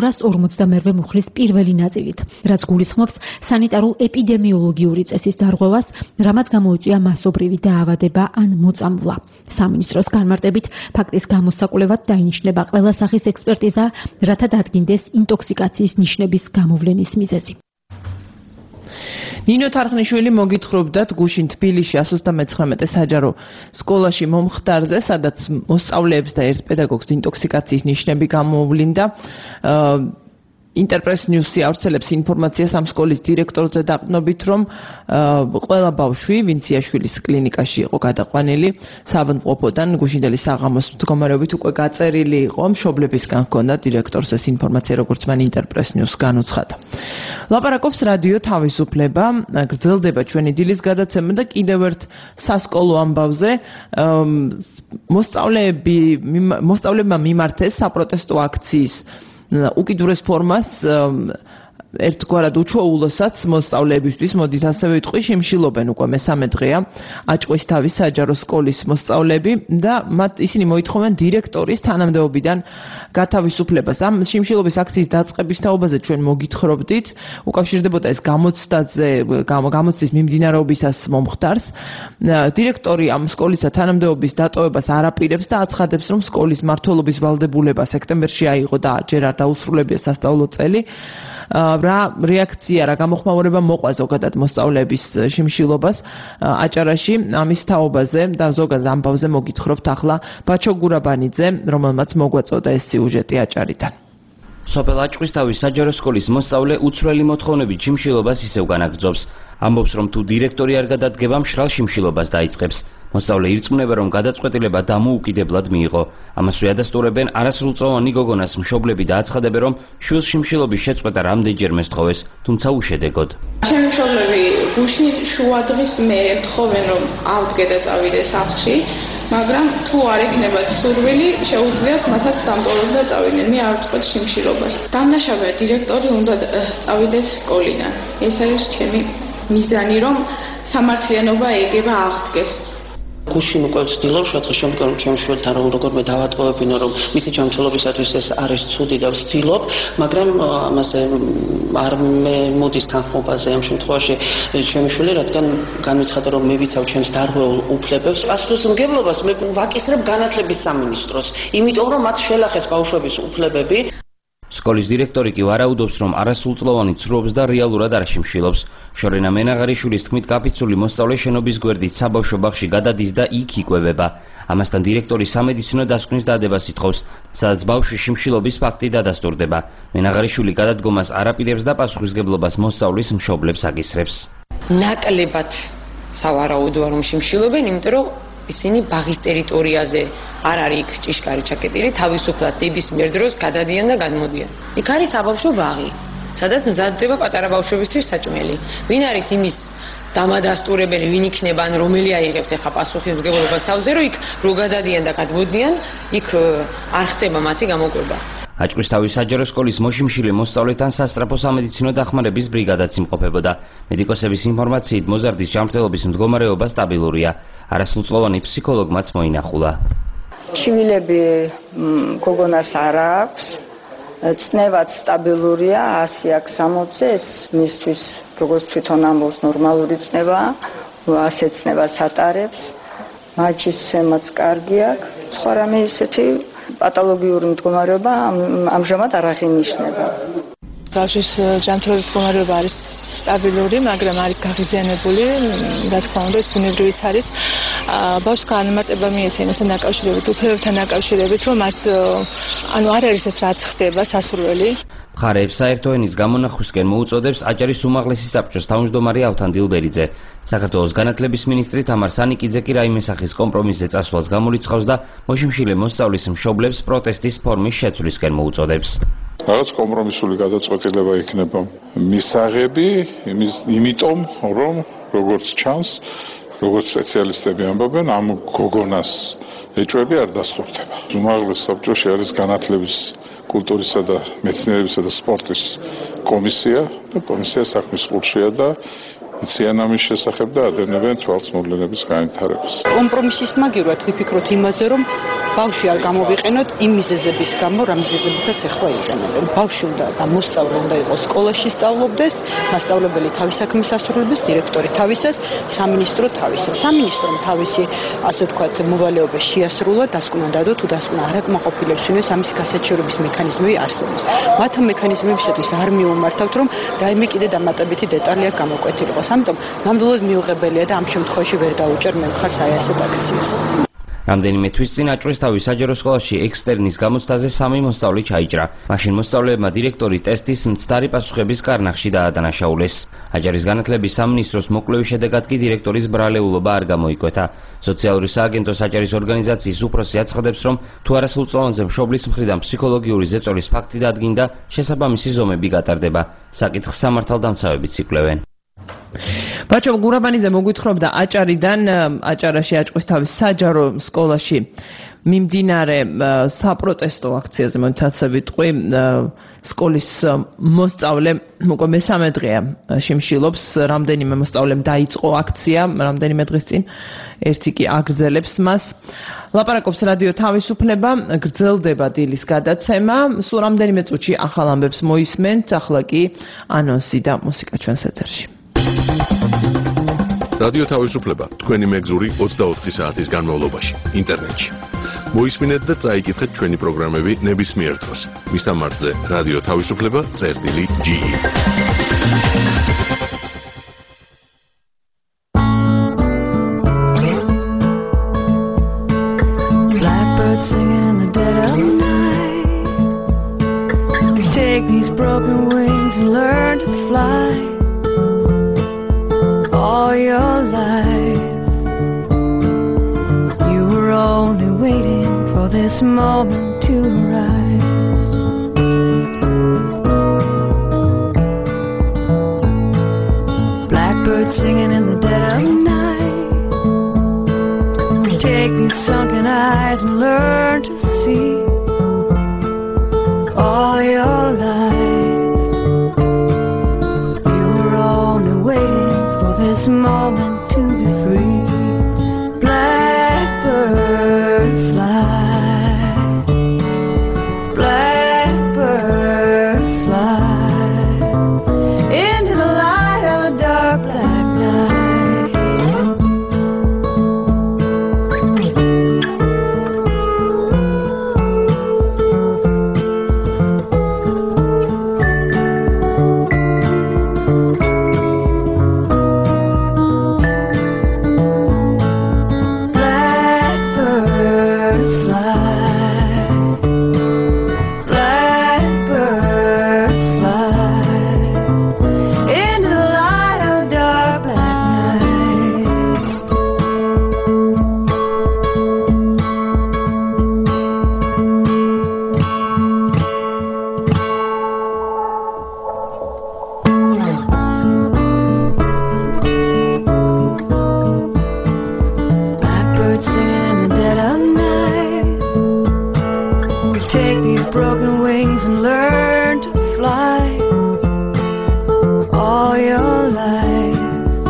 252 მუხლის პირველი ნაწილით, რაც გულისხმობს სანიტარულ ეპიდემიოლოგიური წესის დარღვევას, რამაც გამოიწვია მასობრივი დაავადება ან მოწამვლა. სამინისტროს განმარტებით, ფაქტის გამოსაკვლევად დაინიშნება ყველა სახის ექსპერტიზა, რათა დადგინდეს ინტოქსიკაციის ნიშნების გამოვლენის მიზეზი. ნინო თარხნიშვილი მოგითხრობდათ გუშინ თბილისში 139 საჯარო სკოლაში მომხდარზე, სადაც მოსწავლეებს და ერთ პედაგოგს ინტოქსიკაციის ნიშნები გამოვლინდა. Interpress News-ი ავრცელებს ინფორმაციას ამ სკოლის დირექტორზე დაყრდნობით, რომ ყველა ბავშვი, ვინც იაშვილის კლინიკაში იყო გადაყვანილი, საავადმყოფოდან გუშინდელი საღამოს მდგომარეობით უკვე გაწერილი იყო, მშობლებისგან ჰქონდა დირექტორს ეს ინფორმაცია, როგორც მან Interpress News განუცხადა. ლაპარაკობს რადიო თავისუფლება, გრძელდება ჩვენი დილის გადაცემა და კიდევ ერთ სასკოლო ამბავზე მოსწავლეებმა მიმართეს საპროტესტო აქციის უკიდურეს ფორმას ერთგვარად უჩვეულოსაც მოსწავლეებისთვის, მოდით ასე ვიტყვი, შიმშილობენ უკვე მე-3 დღეა აჭყვის თავის საჯარო სკოლის მოსწავლეები და ისინი მოითხოვენ დირექტორის თანამდებობიდან გათავისუფლებას. ამ შიმშილობის აქციის დაწყების თაობაზე ჩვენ მოგითხრობდით, უკავშირდებოდა ეს გამოცდის მიმდინარეობისას მომხდარს. დირექტორი ამ სკოლისა თანამდებობის დატოვებას არ აპირებს და აცხადებს, რომ სკოლის მმართველობის ვალდებულება სექტემბერში აიღო და ჯერ არ დაუსრულებია სასწავლო წელი. რა რეაქცია, რა გამოხმაურება მოყვა ზოგადად მოსწავლეების შიმშილობას აჭარაში, ამის თაობაზე და ზოგადად ამბავზე მოგითხრობთ ახლა ბაჩო გურაბანიძე, რომელმაც მოგვაწოდა ეს სიუჟეტი აჭარიდან. სოფელ აჭყვისთავის საჯარო სკოლის მოსწავლე უცვლელი მოთხოვნებით შიმშილობას ისევ განაგრძობს. ამბობს, რომ თუ დირექტორი არ გადადგება, მშრალ შიმშილობას დაიწყებს. მოსწავლე ირწმუნება, რომ გადაწყვეტილება დამოუკიდებლად მიიღო. ამას უადასტურებენ არასრულწლოვანი გოგონას მშობლები და აცხადებენ, რომ შვილს შიმშილობის შეწყვეტა რამდენჯერმე სთხოვეს, თუმცა უშედეგოდ. ჩემი მშობლები გუშინ შუა დღის მერე თხოვენ, რომ ავდგე და წავიდე სახლში, მაგრამ თუ არ იქნებათ სურვილი, შეუძლიათ მათაც დამტოვებდნენ და წავიდნენ. მე არ ვწყვეტ შიმშილობას. დამნაშავეა დირექტორი უნდა წავიდეს სკოლიდან. ეს არის ჩემი მიზანი, რომ სამართლიანობა ეგება აღდგეს. გუშინ უკვე ვცდილობ შეთქე შემდგომ ჩემ შვილთან როგორმე დავატყობებინო, რომ მისი ჯანმრთელობისათვის ეს არის ცუდი და ვცდილობ, მაგრამ ამაზე არ მოდის თანხმობაზე ამ შემთხვევაში ჩემი შვილი, რადგან განვიცხადა, რომ მე ვიცავ ჩემს დარღვეულ უფლებებს. პასუხისმგებლობას მე ვაკისრებ განათლების სამინისტროს, იმიტომ რომ მათ შელახეს ბავშვების უფლებები. სკოლის დირექტორი კი ვარაუდობს, რომ არასრულწლოვანი ცრუობს და რეალურად არ შიმშილობს. შორენა მენაღარიშვილის თქმით, გაფიცული მოსწავლე შენობის გვერდით საბავშვო ბაღში გადადის და იქ იკვებება. ამასთან დირექტორი სამედიცინო დასკვნის დადებას ითხოვს, სადაც ბავშვის შიმშილობის ფაქტი დადასტურდება. მენაღარიშვილი გადადგომას არ აპირებს და პასუხისმგებლობას მოსწავლის მშობლებს აკისრებს. ნაკლებად სავარაუდოა, რომ შიმშილობენ, იმიტომ რომ ისინი ბაღის ტერიტორიაზე არ არის იქ ჭიშკარი ჩაკეტილი, თავისუფლად დედის მიერ დროს გადადიან და გადმოდიან. იქ არის საბავშვო ბაღი, სადაც მზადდება პატარა ბავშვებისთვის საჭმელი. ვინ არის იმის დამადასტურებელი, ვინ იქნება ან რომელი აიღებთ ახლა პასუხისმგებლობას თავზე, რომ იქ რო გადადიან და გადმოდიან, იქ არ ხდება მათი გამოკვება. აჭკვისთავის საჯარო სკოლის მოშიმშილე მოსწავლეთან სასწრაფო სამედიცინო დახმარების ბრიგადაც იმყოფებოდა. მედიკოსების ინფორმაციით მოზარდის ჯანმრთელობის მდგომარეობა სტაბილურია. არასრულწლოვანი ფსიქოლოგმაც მოინახულა. ჩივილები გოგონას არ აქვს, წნევაც სტაბილურია 100-60, ეს მისთვის როგორც თვითონ ამბობს ნორმალური წნევაა, ასე წნევას ატარებს, მაჩისემაც კარგი აქვს, სხვა რამე ისეთი პათოლოგიური მდგომარეობა ამჟამად არ აღინიშნება. ბავშვის ჯანმრთელობის მდგომარეობა არის სტაბილური, მაგრამ არის გაღიზიანებული, რა თქმა უნდა, ეს ბუნებრივიც არის. ბავშვს განმარტება მიეცემა ესთან დაკავშირებით, უფლებებთან დაკავშირებით, რომ მას არ არის ეს რაც ხდება სასურველი. მხარეებს საერთო ენის გამონახვისკენ მოუწოდებს აჭარის უმაღლესი საბჭოს თავმჯდომარე ავთან დილბერიძე. საქართველოს განათლების მინისტრი თამარ სანიკიძე კი რაიმე სახის კომპრომისზე წასვლას გამორიცხავს და მოშიმშილე მოსწავლის მშობლებს პროტესტის ფორმის შეცვლისკენ მოუწოდებს. რაღაც კომპრომისული გადაწყვეტილება იქნება მისაღები, იმიტომ რომ როგორც ჩანს, როგორც სპეციალისტები ამბობენ, ამ გოგონას ეჭვები არ დასტურდება. უმაღლეს საბჭოში არის განათლების, კულტურისა და მეცნიერებისა და სპორტის კომისია და კომისია საქმის ყურშია და იციან ამის შესახებ და ადევნებენ თვალსმოვლენების განვითარებას. კომპრომისის მაგივრად ვიფიქროთ იმაზე, რომ ბავშვი არ გამოვიყენოთ იმ მიზეზების გამო, რა მიზეზებითაც ახლა იყენებენ. ბავშვი უნდა და მოსწავლე უნდა იყოს სკოლაში სწავლობდეს, მასწავლებელი თავის საქმის ასრულებს, დირექტორი თავისას, სამინისტრო თავისას. სამინისტრომ თავისი, ასე ვთქვათ, მოვალეობა შეასრულა, დასკვნა დადო თუ დასკვნა არ აკმაყოფილებს ვინმეს ამის გასაჩივრების მექანიზმები არსებობს. მათ ამ მექანიზმებისათვის არ მიუმართავთ, რომ რაიმე კიდე დამატებითი დეტალი აქ გამოკვეთილიყოს. ამიტომ ნამდვილად მიუღებელია და ამ შემთხვევაში ვერ დაუჭერ მე მხარს აი ასეთ აქციას. რამდენიმე თვის წინ აჭვისთავის საჯარო სკოლაში ექსტერნის გამოცდაზე 3 მოსწავლე ჩაიჭრა. მაშინ მოსწავლეებმა დირექტორი ტესტის მცდარი პასუხების კარნახში დაადანაშაულეს. აჭარის განათლების სამინისტროს მოკვლევის შედეგად კი დირექტორის ბრალეულობა არ გამოიკვეთა. სოციალური სააგენტოს აჭარის ორგანიზაციის უფროსი აცხადებს, რომ თუ არასრულწლოვანზე მშობლის მხრიდან ფსიქოლოგიური ზეწოლის ფაქტი დადგინდა, შესაბამისი ზომები გატარდება. საკითხს სამართალდამცავებიც იკვლევენ. ბაჭო გურაბანიძე მოგვითხრობდა აჭარიდან, აჭარაში აჭკვისთავის საჯარო სკოლაში მიმდინარე საპროტესტო აქციაზე მოიცავსებიტყვი სკოლის მოსწავლე უკვე მესამე დღეა შიმშილობს, რამდენიმე მოსწავლემ დაიწყო აქცია, რამდენიმე დღის წინ, ერთი კი აგრძელებს მას. ლაპარაკობს რადიო თავისუფლება, გრძელდება დილის გადაცემა, სულ რამდენიმე წუთში ახალ ამბებს მოისმენთ, ახლა კი ანონსი და მუსიკა ჩვენს ეთერში. რადიო თავისუფლება თქვენი მეგზური 24 საათის განმავლობაში ინტერნეტში. მოისმინეთ და წაიკითხეთ ჩვენი პროგრამები ნებისმიერ დროს. მისამართზე რადიო თავისუფლება.ge. Blackbird singing in the dead of night. Take these broken wings and learn to fly. All your life you were only waiting for this moment to rise. Blackbird singing in the dead of night. Take these sunken eyes and learn to see. All your life you were only waiting this moment to be free. Blackbird fly, blackbird fly into the light of a dark black night. your life.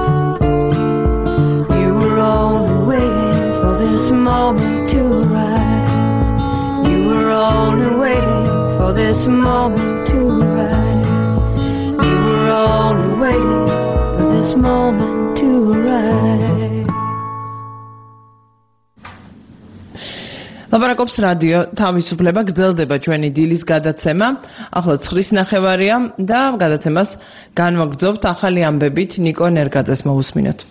You were only waiting for this moment to rise. You were only waiting for this moment to rise. You were only waiting for this moment to rise. ლაპარაკობს რადიო თავისუფლება, გრძელდება ჩვენი დილის გადაცემა. ახლა 9:00 ნახევარია და გადაცემას განვაგრძობთ ახალი ამბებით. ნიკო ნერგაძეს მოусმინოთ.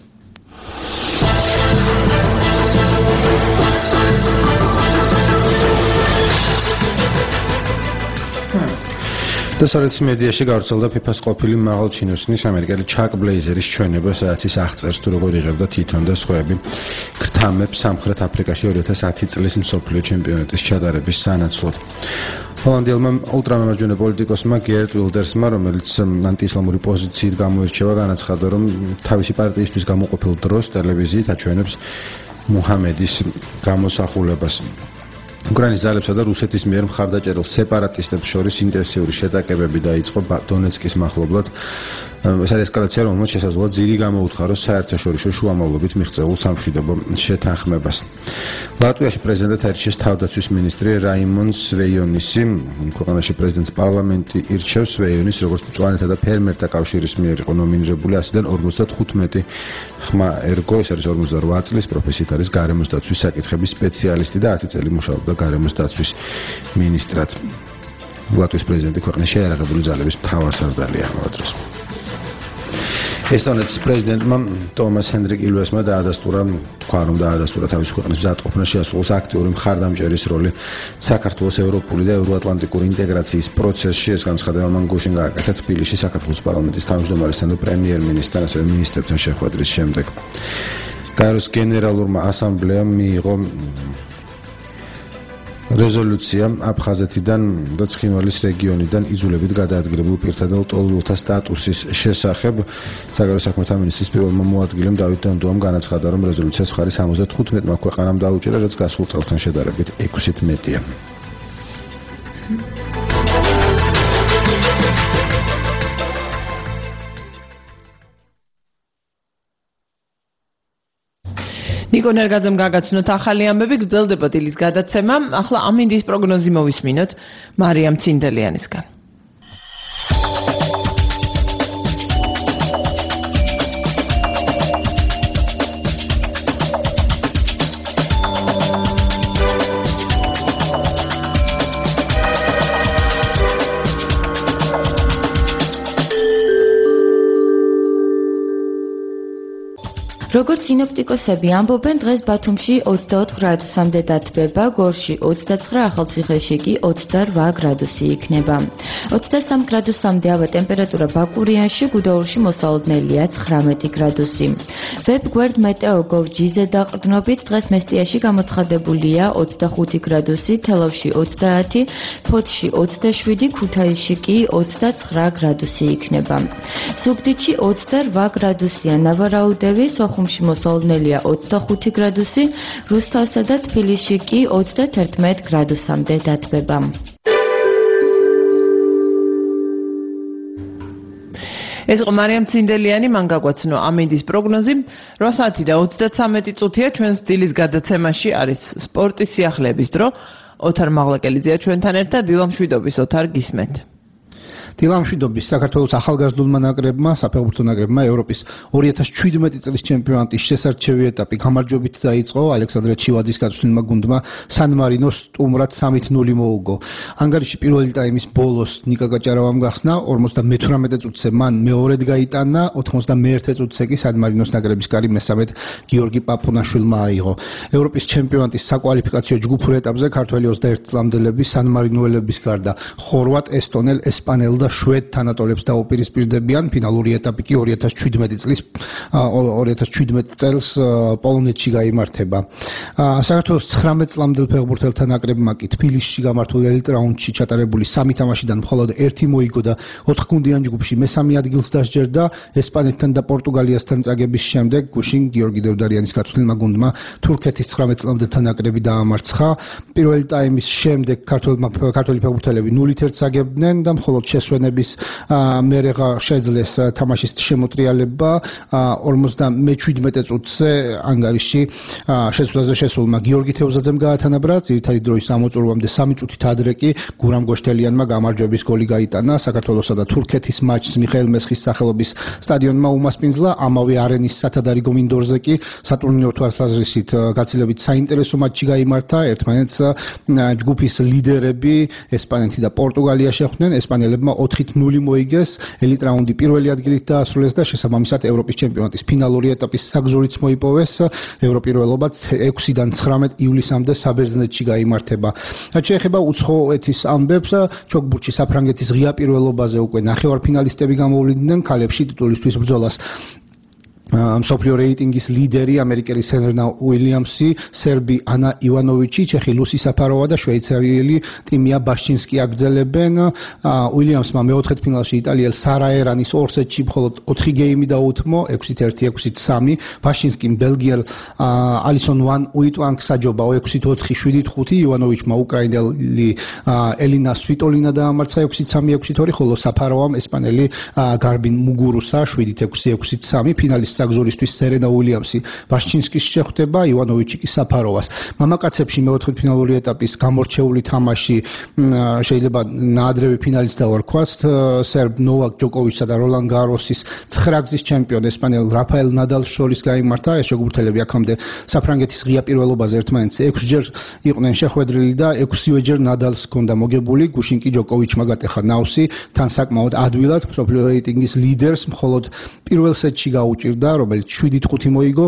დასავლეთის მედიაში გავრცელდა FIFA-ს ყოფილი მაღალ ჩინოსნის ამერიკელი ჩაკ ბლეიზერის ჩვენება, სადაც ის აღწერს თუ როგორ იღებდა თვითონ და სხვაები გრთამებს სამხრეთ აფრიკაში 2010 წლის მსოფლიო ჩემპიონატის ჩატარების სანაცვლოდ. ჰოლანდიელმა ულტრამემარჯვენე პოლიტიკოსმა გერტ ვილდერსმა, რომელიც ანტიისლამური პოზიციით გამოირჩევა, განაცხადა, რომ თავისი პარტიისთვის გამოყოფილ დროს ტელევიზიით აჩვენებს მუჰამედის გამოსახულებას. უკრაინის ძალებსა და რუსეთის მიერ მხარდაჭერილ სეპარატისტებს შორის ინტენსიური შეტაკებები დაიწყო დონეცკის მახლობლად. ეს არის ესკალაცია, რომელმაც შესაძლოა ძირი გამოუთხაროს საერთაშორისო შუამავლობით მიღწეულ სამშვიდობო შეთანხმებას. ლატვიაში პრეზიდენტად აირჩიეს თავდაცვის მინისტრი რაიმონ სვეიონისი. ქვეყანაში პრეზიდენტს პარლამენტი ირჩევს. სვეიონის როგორც მწვანეთა და ფერმერთა კავშირის მიერ იყო ნომინირებული 100-დან 55 ხმა ერგო, ეს არის 48 წლის პროფესიით არის გარემოს დაცვის საკითხების სპეციალისტი და 10 წელი მუშაობდა გარემოს დაცვის მინისტრად. ლატვიის პრეზიდენტი ქვეყნის შეიარაღებული ძალების მთავარსარდალია ამავე დროს. ესტონეთის პრეზიდენტმა ტომას ჰენდრიკ ილვესმა დაადასტურა თავის ქვეყნის მზადყოფნაში ასრულოს აქტიური მხარდამჭერის როლი საქართველოს ევროპული და ევროატლანტიკური ინტეგრაციის პროცესში. ეს განცხადება მან გუშინ გააკეთა თბილისში საქართველოს პარლამენტის თავმჯდომარესთან და პრემიერ-მინისტრთან, ასევე მინისტრებთან შეხვედრის შემდეგ. გაეროს გენერალურმა ასამბლეამ მიიღო რეზოლუცია აფხაზეთიდან და ცხინვალის რეგიონიდან იძულებით გადაადგილებულ პირთა და ლტოლვილთა სტატუსის შესახებ. საგარეო საქმეთა მინისტრის პირველმა მოადგილემ დავით დონდუამ განაცხადა, რომ რეზოლუციას მხარი 75-მა ქვეყანამ დაუჭირა, რაც გასულ წელთან შედარებით 6-ით მეტია. ნიკო ნერგაძემ გაგაცნოთ ახალი ამბები, გრძელდება დილის გადაცემა. ახლა ამინდის პროგნოზი მოვისმინოთ მარიამ ცინდელიანისგან. როგორც სინოპტიკოსები ამბობენ, დღეს ბათუმში 24 გრადუსამდე დათბება, გორში 29, ახალციხეში კი 28 გრადუსი იქნება. 23 გრადუსამდე ავა ტემპერატურა ბაკურიანში, გუდაურში მოსალოდნელია 19 გრადუსი. ვებგვერდ მეტეოგოვ.gz დაყრდნობით დღეს მესტიაში გამოცხადებულია 25 გრადუსი, თელავში 30, ფოთში 27, ქუთაისში კი 29 გრადუსი იქნება. ზუგდიდში 28 გრადუსია, ნავარაუდევი, სოხუმში მოსალოდნელია 25 გრადუსი, რუსთავსა და თბილისში კი 31 გრადუსამდე დათბება. ეს იყო მარიამ ცინდელიანი, მან გაგვაცნო ამინდის პროგნოზი. 8 საათი და 33 წუთია ჩვენს დილის გადაცემაში არის სპორტის სიახლეების დრო. ოთარ მაღლაკელიძეა ჩვენთან ერთად, დილამშვიდობის ოთარ გისმენთ. დილამშვიდობის საქართველოს ახალგაზრდულმა ნაკრებმა, საფეხბურთო ნაკრებმა ევროპის 2017 წლის ჩემპიონატის შესარჩევი ეტაპი გამარჯვებით დაიწყო. ალექსანდრე ჩივაძის გაწვრთნილმა გუნდმა სან მარინოს სტუმრად 3-0 მოუგო. ანგარიში პირველი ტაიმის ბოლოს ნიკა გაჭარავამ გახსნა, 58 წუთზე მან მეორედ გაიტანა, 91 წუთზე კი სან მარინოს ნაკრების კარი მესამედ გიორგი პაპუნაშვილმა აიღო. ევროპის ჩემპიონატის საკვალიფიკაციო ჯგუფურ ეტაპზე ქართველი 21 წლამდელები სან მარინოელების გარდა ხორვატ, ესტონელ, ესპანელ და შვედ თანატოლებს დაუპირისპირდებიან. ფინალური ეტაპი კი 2017 წელს პოლონეთში გაიმართება. საქართველოს 19 წლამდელ ფეხბურთელთა ნაკრებმა კი თბილისში გამართულ ელიტ რაუნდში ჩატარებული 3 თამაშიდან მხოლოდ 1 მოიგო და 4 გუნდიან ჯგუფში მესამე ადგილს დასჯერდა. ესპანეთთან და პორტუგალიასთან წაგების შემდეგ გუშინ გიორგი დევდარიანის გაწვრთნილმა გუნდმა თურქეთის 19 წლამდელთა ნაკრები დაამარცხა. პირველი ტაიმის შემდეგ ქართველი ფეხბურთელები 0-1 აგებდნენ და მხოლოდ შესვლა დაქვემდებარების მერე შეძლეს თამაშის შემოტრიალება 57 წუთზე ანგარიში შეცვლაზე შესულმა გიორგი თევზაძემ გაათანაბრა ძირითადი დროის ამოწურვამდე 3 წუთით ადრე კი გურამ გოშტელიანმა გამარჯვების გოლი გაიტანა საქართველოსა და თურქეთის მატჩს მიხეილ მესხის სახელობის სტადიონმა უმასპინძლა ამავე არენის სათადარი გომინდორზე კი სატურნირო თვალსაზრისით გაცილებით საინტერესო მატჩი გაიმართა ერთმანეთს ჯგუფის ლიდერები ესპანეთი და პორტუგალია შეხვდნენ ესპანელებმა 4-0 მოიგეს ელიტ რაუნდი პირველი ადგილით დაასრულეს და შესაბამისად ევროპის ჩემპიონატის ფინალური ეტაპის საგზურიც მოიპოვეს ევროპირველობაც 6-დან 19 ივლისამდე საბერძნეთში გაიმართება შეეხება უცხოეთის ამბებს ჩოგბურთში საფრანგეთის ღია პირველობაზე უკვე ნახევარფინალისტები გამოვლიდნენ ქალებში ტიტულისთვის ბრძოლას მსოფლიო რეიტინგის ლიდერი ამერიკელი სერენა უილიამსი, სერბი ანა ივანოვიჩი, ჩეხი ლუსი საფაროვა და შვეიცარიელი ტიმია ბაშჩინსკი აგრძელებენ. უილიამსმა მეოთხედფინალში იტალიელ სარა ერანის 2 სეტში მხოლოდ 4 გეიმი დაუთმო, 6-1, 6-3. ბაშჩინსკიმ ბელგიელ ალისონ ვან უიტვანგს საჯობა 6-4, 7-5. ივანოვიჩმა უკრაინელი ელინა სვიტოლინა დაამარცხა 6-3, 6-2, ხოლო საფაროვამ ესპანელი გარბინ მუგურუსა 7-6, 6-3. ფინალის საგზურისთვის სერენა უილიამსი ბაშჩინსკის შეხვდება ივანოვიჩი კი საფაროვას. მამაკაცებში მეოთხედფინალური ეტაპის გამორჩეული თამაში შეიძლება ნაადრევი ფინალის დავარქვათ. სერბ ნოვაკ ჯოკოვიჩსა და როლან გაროსის 9 გზის ჩემპიონ ესპანელ რაფაელ ნადალს შორის გაიმართა. ეს შეგუბრთელები აქამდე საფრანგეთის ღია პირველობაზე ერთმანეთს 6 ჯერ იყვნენ შეხვედრილი და 6-ვეჯერ ნადალს ჰქონდა მოგებული. გუშინ კი ჯოკოვიჩმა გატეხა ნავსი, თან საკმაოდ ადვილად მსოფლიო რეიტინგის ლიდერს მხოლოდ პირველ სეტში გაუჭირდა, რომელიც 7-5 მოიგო.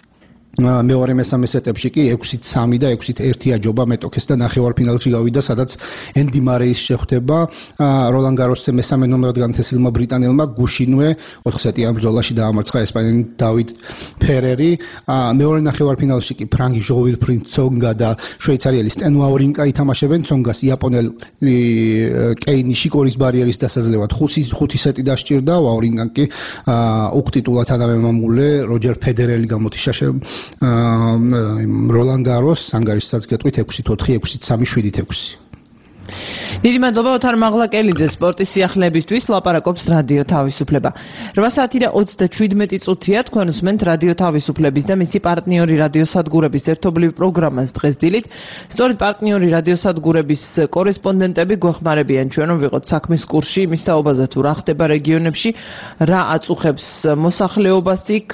მეორე მესამე სეტებში კი 6-3 და 6-1 აჯობა მეტოქეს და ნახევარფინალში გავიდა, სადაც ენდი მარეის შეხვდება როლან გაროსზე მესამე ნომრად განთესილმა ბრიტანელმა გუშინვე 4 სეტიან ბრძოლაში დაამარცხა ესპანელი დავიდ ფერერი. მეორე ნახევარფინალში კი ფრანგი ჟო ვილფრიდ ცონგა და შვეიცარიელი სტენ ვავრინკა ითამაშებენ. ცონგას იაპონელი კეინი შიკორის ბარიერის დასაძლევად 5 სეტი დასჭირდა, ვავრინკამ კი უხტიტულად თანამემამულე როჯერ ფედერელი გამოთიშაშე როლან გაროს ანგარიშსაც გეტყვით 6-4, 6-3, 7-6. დიდი მადლობა ოთარ მაღლაკელიძე სპორტის სიახლეებისთვის ლაპარაკობს რადიო თავისუფლება. 8 საათი და 37 წუთია თქვენ უსმენთ რადიო თავისუფლების და მისი პარტნიორი რადიოსადგურების ერთობლივ პროგრამას დღეს დილით. სწორედ პარტნიორი რადიოსადგურების კორესპონდენტები გვეხმარებიან ჩვენ რომ ვიყოთ საქმის კურსში იმის თაობაზე თუ რა ხდება რეგიონებში, რა აწუხებს მოსახლეობას იქ,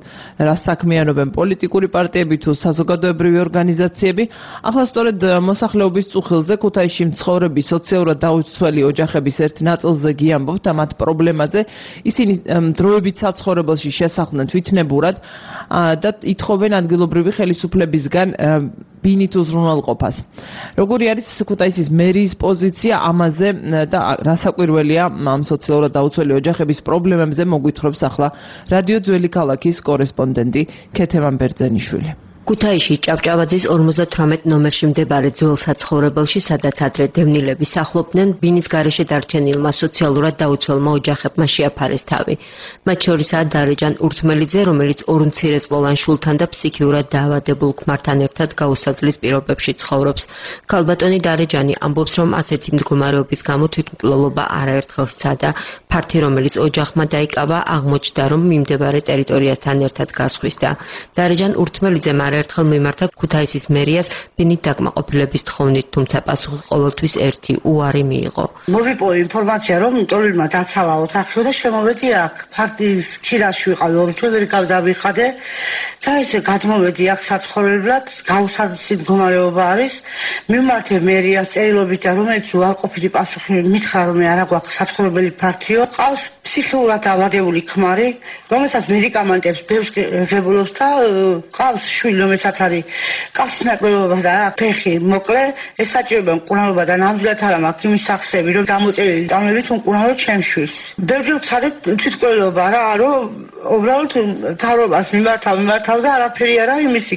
რა საქმიანობენ პოლიტიკური პარტიები თუ საზოგადოებრივი ორგანიზაციები. ახლა სწორედ მოსახლეობის წუხილზე ქუთაისში მცხოვრები სოციალურად დაუცველი ოჯახების ერთ ნაწილზე გიამბობთ ამ პრობლემაზე. ისინი დროებით საცხოვრებელში შესახლდნენ თვითნებურად და ითხოვენ ადგილობრივი ხელისუფლებისგან ბინით უზრუნველყოფას. როგორი არის ქუთაისის მერიის პოზიცია ამაზე და რასაკვირველია ამ სოციალურად დაუცველი ოჯახების პრობლემებზე მოგვითხრობს ახლა რადიო ძველი ქალაქის კორესპონდენტი ქეთემან ბერძენიშვილი. ქუთაისში ჭავჭავაძის 58 ნომერში მდებარე ძველ საცხოვრებელში, სადაც ადრე დევნილები სახლობდნენ, ბინის გარეშე დარჩენილმა სოციალურად დაუცველმა ოჯახებმა შეაფარეს თავი. მათ შორისაა დარეჯან ურთმელიძე, რომელიც 2 მცირეწლოვან შვილთან და ფსიქიურად დაავადებულ ქმართან ერთად გაუსაძლის პირობებში ცხოვრობს. ქალბატონი დარეჯანი ამბობს, რომ ასეთი მდგომარეობის გამო თვითმკვლელობა არაერთხელ სცადა. ფართი, რომელიც ოჯახმა დაიკავა, აღმოჩნდა, რომ მიმდებარე ტერიტორიასთან ერთად გასხვისდა. დარეჯან ურთმელიძემ ერთხელ მიმართა ქუთაისის მერიას ბინით დაკმაყოფილების თხოვნით, თუმცა პასუხი ყოველთვის ერთი უარი მიიღო. მოვიპოვე ინფორმაცია, რომ ტოლილმა დაცალა ოთახი და შემოვედი აქ. ფარტიის ქირაში ვიყავი 2 თვე, ვერ გავდავიხადე და ესე გადმოვედი აქ საცხოვრებლად, გაუსაძლესი მდგომარეობა არის. მიმართე მერიას წერილობით და რომელიც უარყოფითი პასუხი მითხრა, რომ არა გვაქვს საცხოვრებელი ფარტიო. ყავს ფსიქიურად დაავადებული ქმარი, რომელსაც მედიკამენტებს ბევრს ღებულობს და ყავს შვილი, რომელსაც არის კაცის ნაკლებობა და ფეხი მოკლე, ეს საჭიროება მკურნალობა და ნამდვილად არა მაქვს იმის სახსრები, რომ გამოწერილი წამებით უმკურნალო ჩემს შვილს. ბევრჯერ ვცადეთ თვითმკვლელობა რა, რომ უბრალოდ თავრობას მიმართავ და არაფერი არა იმის იქით.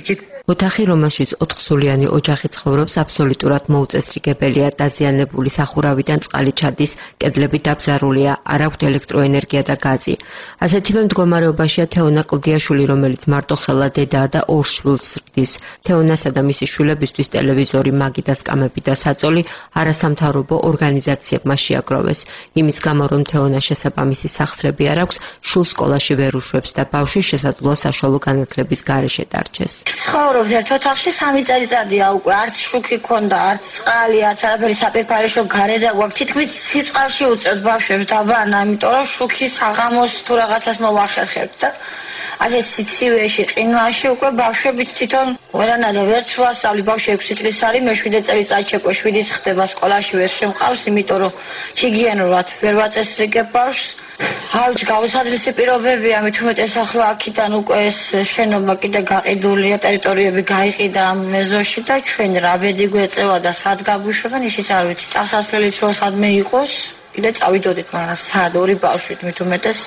ოთახი, რომელშიც 4-სულიანი ოჯახი ცხოვრობს, აბსოლუტურად მოუწესრიგებელია. დაზიანებული სახურავიდან წყალი ჩადის, კედლები დაბზარულია, არ აქვთ ელექტროენერგია და გაზი. ასეთივე მდგომარეობაშია თეონა კლდიაშვილი, რომელიც მარტოხელა დედაა და 2 შვილს ზრდის. თეონასა და მისი შვილებისთვის ტელევიზორი, მაგი და სკამები და საწოლი არასამთავრობო ორგანიზაციებმა შეაგროვეს. იმის გამო, რომ თეონას შესაბამისი სახსრები არ აქვს, შვილს სკოლაში ვერ უშვებს და ბავშვი შესაძლოა საშუალო განათლების გარეშე დარჩეს. ცხოვრობს ერთ ოთახში 3 წელიწადია უკვე, არც შუქი ქონდა, არც წყალი, არც არაფერი საპირფარეშო გარედა გვაქვს. თითქმის სიწყარში უწევთ ბავშვებს დაბანა, იმიტომ რომ შუქის საღამოს თუ რაღაცას მოვახერხებთ და ასე სიცივეში, ყინვაში უკვე ბავშვებიც თვითონ ვერანაირად ვერც ვასწავლი, ბავშვი 6 წლის არის, მე-7 წელიწადში უკვე 7-ის ხდება სკოლაში ვერ შემყავს, იმიტომ რომ ჰიგიენურად ვერ ვაწესრიგებ ბავშვს. არ ვიცი, გაუსაძლისი პირობებია, მით უმეტეს ახლა აქედან უკვე ეს შენობა კიდე გაყიდულია, ტერიტორიები გაიყიდა ამ ეზოში და ჩვენ რა ბედი გვეწევა და სად გაბუშვებენ, ისიც არ ვიცი. წასასვლელიც რო სადმე იყოს, კიდე წავიდოდით, მაგრამ სად 2 ბავშვით მით უმეტეს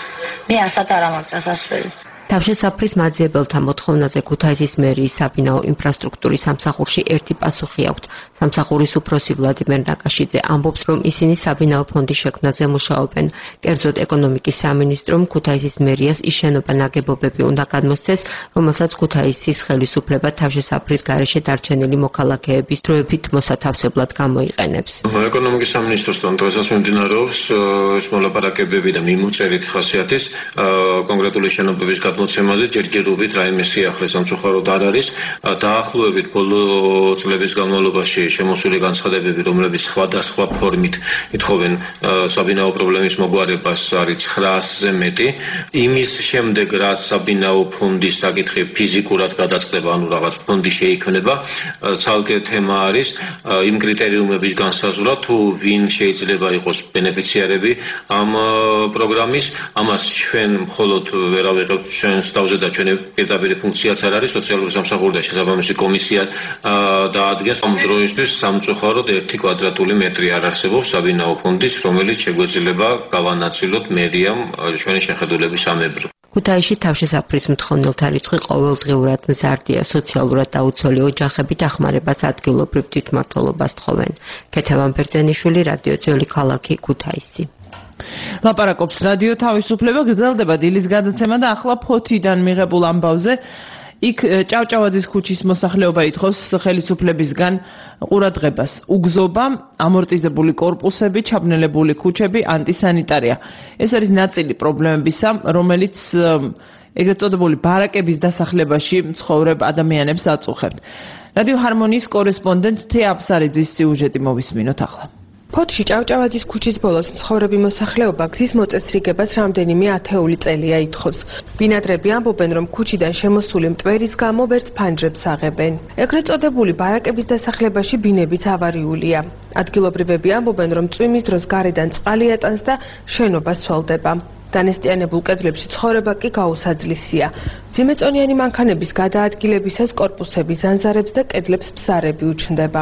მე ასად არ მაქვს წასასვლელი. თავშესაფრის მაძიებელთა მოთხოვნაზე ქუთაისის მერიის საბინაო ინფრასტრუქტურის სამსახურში ერთი პასუხი აქვთ. სამსახურის უფროსი ვლადიმერ ნაკაშიძე ამბობს, რომ ისინი საბინაო ფონდის შექმნაზე მუშაობენ. კერძოდ ეკონომიკის სამინისტრომ ქუთაისის მერიას ის შენობა ნაგებობები უნდა გადმოსცეს, რომელსაც ქუთაისის ხელისუფლება თავშესაფრის გარეშე დარჩენილი მოქალაქეების დროებით მოსათავსებლად გამოიყენებს. ეკონომიკის სამინისტროსთან დღესაც მიმდინარეობს ეს მოლაპარაკებები და მიმოწერით ხასიათის კონკრეტული შენობების მოცემაზე ჯერჯერობით რაიმე სიახლე სამწუხაროდ არ არის. დაახლოებით ბოლო წლების განმავლობაში შემოსული განცხადებები, რომლებიც სხვადასხვა ფორმით ითხოვენ საბინაო პრობლემის მოგვარებას, არის 900-ზე მეტი. იმის შემდეგ, რაც საბინაო ფონდის საკითხი ფიზიკურად გადაწყდება, ანუ რაღაც ფონდი შეიქმნება, ცალკე თემა არის იმ კრიტერიუმების განსაზღვრა, თუ ვინ შეიძლება იყოს ბენეფიციარები ამ პროგრამის. ამას ჩვენ მხოლოდ ვერ ავიღებთ ჩვენს თავზე და ჩვენი პირდაპირ ფუნქციაც არ არის, სოციალური სამსახური და შესაბამისი კომისია დაადგენს. ამ დროისთვის სამწუხაროდ 1 კვადრატული მეტრი არ არსებობს საბინაო ფონდის, რომელიც შეგვეძლება გავანაწილოთ მერიამ ჩვენი შეხედულების ამებრ. ქუთაისში თავშესაფრის მთხოვნელთა რიცხვი ყოველდღიურად მზარდია. სოციალურად დაუცველი ოჯახები დახმარებას ადგილობრივ თვითმმართველობას თხოვენ. ქეთევან ბერძენიშვილი, რადიო ძველი ქალაქი, ქუთაისი. ლაპარაკობს რადიო თავისუფლება, გრძელდება დილის გადაცემა და ახლა ფოთიდან მიღებულ ამბავზე იქ ჭავჭავაძის ქუჩის მოსახლეობა ითხოვს ხელისუფლებისგან ყურადღებას. უგზობა, ამორტიზებული კორპუსები, ჩაბნელებული ქუჩები, ანტისანიტარია. ეს არის ნაწილი პრობლემებისა, რომელიც ეგრეთ წოდებული ბარაკების დასახლებაში მცხოვრებ ადამიანებს აწუხებთ. რადიო ჰარმონიის კორესპონდენტ თეა აფსარიძის სიუჟეტი მოვისმინოთ ახლა. ფოთში ჭავჭავაძის ქუჩის ბოლოს მცხოვრები მოსახლეობა გზის მოწესრიგებას რამდენიმე ათეული წელია ითხოვს. ბინადრები ამბობენ, რომ ქუჩიდან შემოსული მტვერის გამო ვერც ფანჯრებს აღებენ. ეგრეთ წოდებული ბარაკების დასახლებაში ბინებიც ავარიულია. ადგილობრივები ამბობენ, რომ წვიმის დროს გარედან წყალი ატანს და შენობა სვალდება. დანესტიანებულ კედლებში ცხოვრება კი გაუსაძლისია. მძიმეწონიანი მანქანების გადაადგილებისას კორპუსები ზანზარებს და კედლებს ბზარები უჩნდება.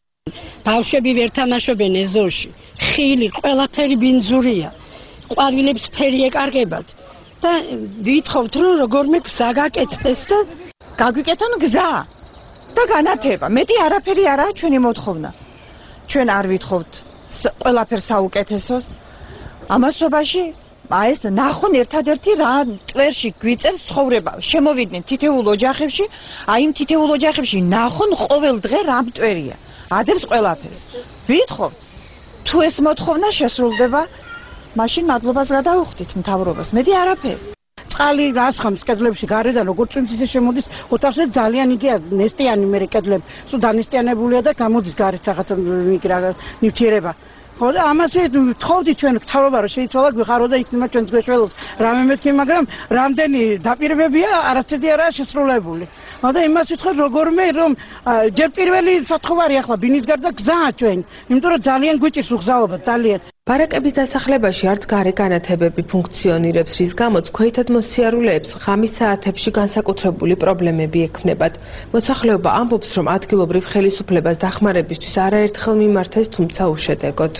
ბავშვები ვერ თამაშობენ ეზოში. ხილი, ყველაფერი ბინძურია. ყვავილებს ფერი ეკარგებათ და ვითხოვთ, რომ როგორმე გზა გაკეთდეს და გაგვიკეთონ გზა და განათება. მეტი არაფერი არაა ჩვენი მოთხოვნა. ჩვენ არ ვითხოვთ ყველაფერს საუკეთესოს. ამასობაში ეს ნახონ ერთადერთი რა ტვერში გვიწევს ცხოვრება. შემოვიდნენ თითეულ ოჯახებში, აი იმ თითეულ ოჯახებში ნახონ ყოველ დღე რა მტვერია. ადებს ყველაფერს. ვითხოვთ, თუ ეს მოთხოვნა შესრულდება, მაშინ მადლობას გადაუხდით მთავრობას. მეტი არაფერი. წყალი გასხამს კედლებში გარედან, როგორც წვიმს ისე შემოდის, ოთახზე ძალიან იგია ნესტიანი მე კედლები. სულ დანესტიანებულია და გამოდის გარეთ რაღაცა ნივთიერება. ხო და ამას ვთხოვდი ჩვენ მთავრობა რომ შეიცვალა გვიხარო და იქნება ჩვენს გვეშველოს რამე მეთქი, მაგრამ რამდენი დაპირებებია არასწორი არაა შესრულებული. და იმას ვიტყვი როგორმე რომ ჯერ პირველი სათხოვარი ახლა ბინის გარდა გზაა ჩვენ, იმიტომ რომ ძალიან გვიჭირს უგზაობა ძალიან. ბარაკების დასახლებაში არც გარე განათებები ფუნქციონირებს, რის გამოც ქვეითად მოსიარულეებს ღამის საათებში განსაკუთრებული პრობლემები ექმნებათ. მოსახლეობა ამბობს, რომ ადგილობრივ ხელისუფლებას დახმარებისთვის არაერთხელ მიმართეს, თუმცა უშედეგოდ.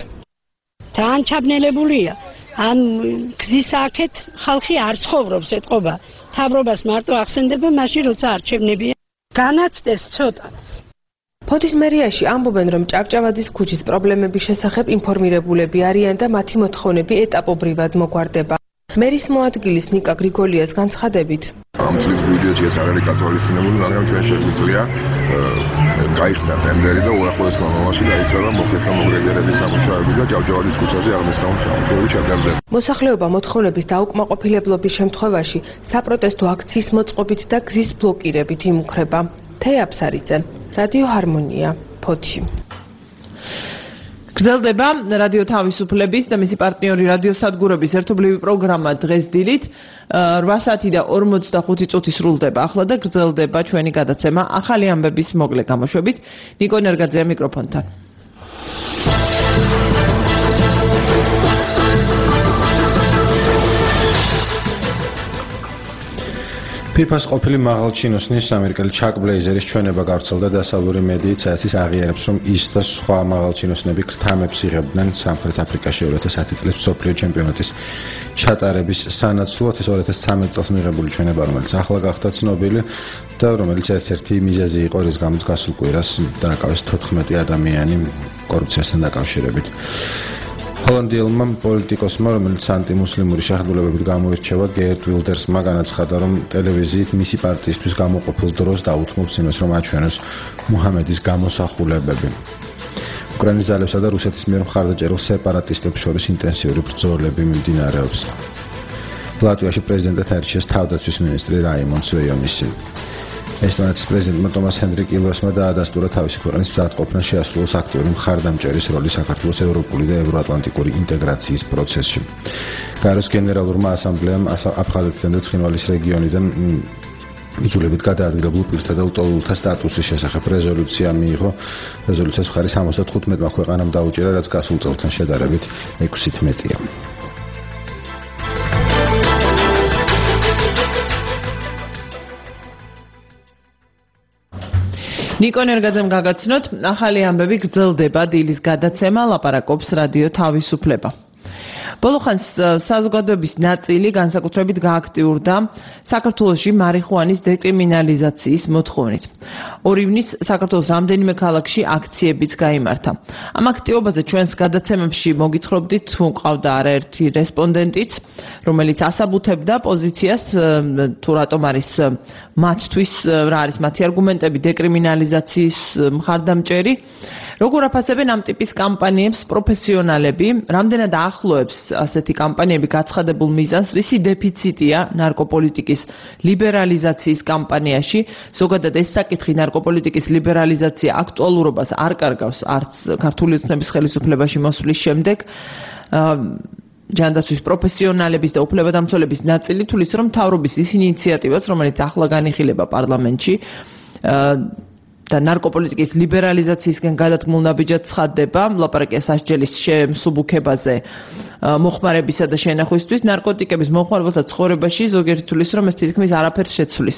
თან ჩაბნელებულია. ამ გზის აქეთ ხალხი არ ცხოვრობს, ეთყობა. მთავრობას მარტო ახსენდება, მაშინ როცა არჩევნებია. განაცდეს ცოტა. ფოთის მერიაში ამბობენ, რომ ჭავჭავაძის ქუჩის პრობლემების შესახებ ინფორმირებულები არიან და მათი მოთხოვნები ეტაპობრივად მოგვარდება. მერის მოადგილის ნიკა გრიგოლიას განცხადებით, ამ წლის ბიუჯეტში ეს არ არის გათვალისწინებული, მაგრამ ჩვენ შეგვიძლია გაიხსნა ტენდერი და უახლოეს განმავლობაში დაიწყება მოხერხემოგრედერების სამუშაოები და ჭავჭავაძის ქუჩაზე აღმოსავლეთ სამუშაოები ჩატარდება. მოსახლეობა მოთხოვნების დაუკმაყოფილებლობის შემთხვევაში საპროტესტო აქციის მოწყობით და გზის ბლოკირებით იმუქრება. თეა აფსარიძე, რადიო ჰარმონია, ფოთი. გრძელდება რადიო თავისუფლების და მისი პარტნიორი რადიო სადგურების ერთობლივი პროგრამა დღეს დილით 8 საათი და 45 წუთი სრულდება ახლა და გრძელდება ჩვენი გადაცემა ახალი ამბების მოკლე გამოშვებით. ნიკო ნერგაძეა მიკროფონთან. FIFA-ს ყოფილი მაღალჩინოსნის ამერიკელი ჩაკ ბლეიზერის ჩვენება გავრცელდა დასავლური მედიით, სადაც აღიარებს, რომ ის და სხვა მაღალჩინოსნები ქრთამებს იღებდნენ სამხრეთ აფრიკაში 2010 წლის მსოფლიო ჩემპიონატის ჩატარების სანაცვლოდ. ეს 2013 წელს მიღებული ჩვენება, რომელიც ახლა გახდა ცნობილი და რომელიც ერთ-ერთი მიზეზი იყო, რის გამოც გასულ კვირას დააკავეს 14 ადამიანი კორუფციასთან დაკავშირებით. ჰოლანდიელმა პოლიტიკოსმა, რომელიც ანტიმუსლიმური შეხედულებებით გამოირჩევა, გერტ ვილდერსმა განაცხადა, რომ ტელევიზიით მისი პარტიისთვის გამოყოფილ დროს დაუთმობს იმას, რომ აჩვენოს მუჰამედის გამოსახულებები. უკრაინის ძალებსა და რუსეთის მიერ მხარდაჭერილ სეპარატისტებს შორის ინტენსიური ბრძოლები მიმდინარეობს. ლატვიაში პრეზიდენტად აირჩიეს თავდაცვის მინისტრი რაიმონდ სვეიონისი. ესტონეთის პრეზიდენტმა ტომას ჰენდრიკ ილვესმა დაადასტურა თავისი ქვეყნის მზადყოფნა შეასრულოს აქტიური მხარდამჭერის როლი საქართველოს ევროპული და ევროატლანტიკური ინტეგრაციის პროცესში. გაეროს გენერალურმა ასამბლეამ აფხაზეთიდან და ცხინვალის რეგიონიდან იძულებით გადაადგილებულ პირთა და ლტოლვილთა სტატუსის შესახებ რეზოლუცია მიიღო. რეზოლუციას მხარი 75 ქვეყანამ დაუჭირა, რაც გასულ წელთან შედარებით 6-ით მეტია. ნიკო ნერგაძემ გაგაცნოთ, ახალი ამბები გრძელდება დილის გადაცემა ლაპარაკობს რადიო თავისუფლება. ბოლოხანს საზოგადოების ნაწილი განსაკუთრებით გააქტიურდა საქართველოში მარიხუანის დეკრიმინალიზაციის მოთხოვნით. 2 ივნისს საქართველოს რამდენიმე ქალაქში აქციებიც გაიმართა. ამ აქტივობაზე ჩვენს გადაცემებში მოგითხრობდით, მყავდა არაერთი რესპონდენტიც, რომელიც ასაბუთებდა პოზიციას, თუ რატომ არის მათთვის, რა არის მათი არგუმენტები დეკრიმინალიზაციის მხარდამჭერი. როგორ აფასებენ ამ ტიპის კამპანიებს პროფესიონალები, რამდენად ახლოებს ასეთი კამპანიები გაცხადებულ მიზანს, რისი დეფიციტია ნარკოპოლიტიკის ლიბერალიზაციის კამპანიაში, ზოგადად ეს საკითხი ნარკოპოლიტიკის ლიბერალიზაცია აქტუალურობას არ კარგავს არც ქართული ოცნების ხელისუფლებაში მოსვლის შემდეგ. ჯანდაცვის პროფესიონალების და უფლებადამცველების ნაწილი თulis რომ მთავრობის ის ინიციატივას, რომელიც ახლა განიხილება პარლამენტში, და ნარკოპოლიტიკის ლიბერალიზაციისგან გადადგმულ ნაბიჯად ცხადდება, ლაპარაკია სასჯელის შემსუბუქებაზე მოხმარებისა და შენახვისთვის, ნარკოტიკების მომხმარებელთა ცხოვრებაში ზოგიერთი თulis რომ ეს თითქმის არაფერს შეცვლის.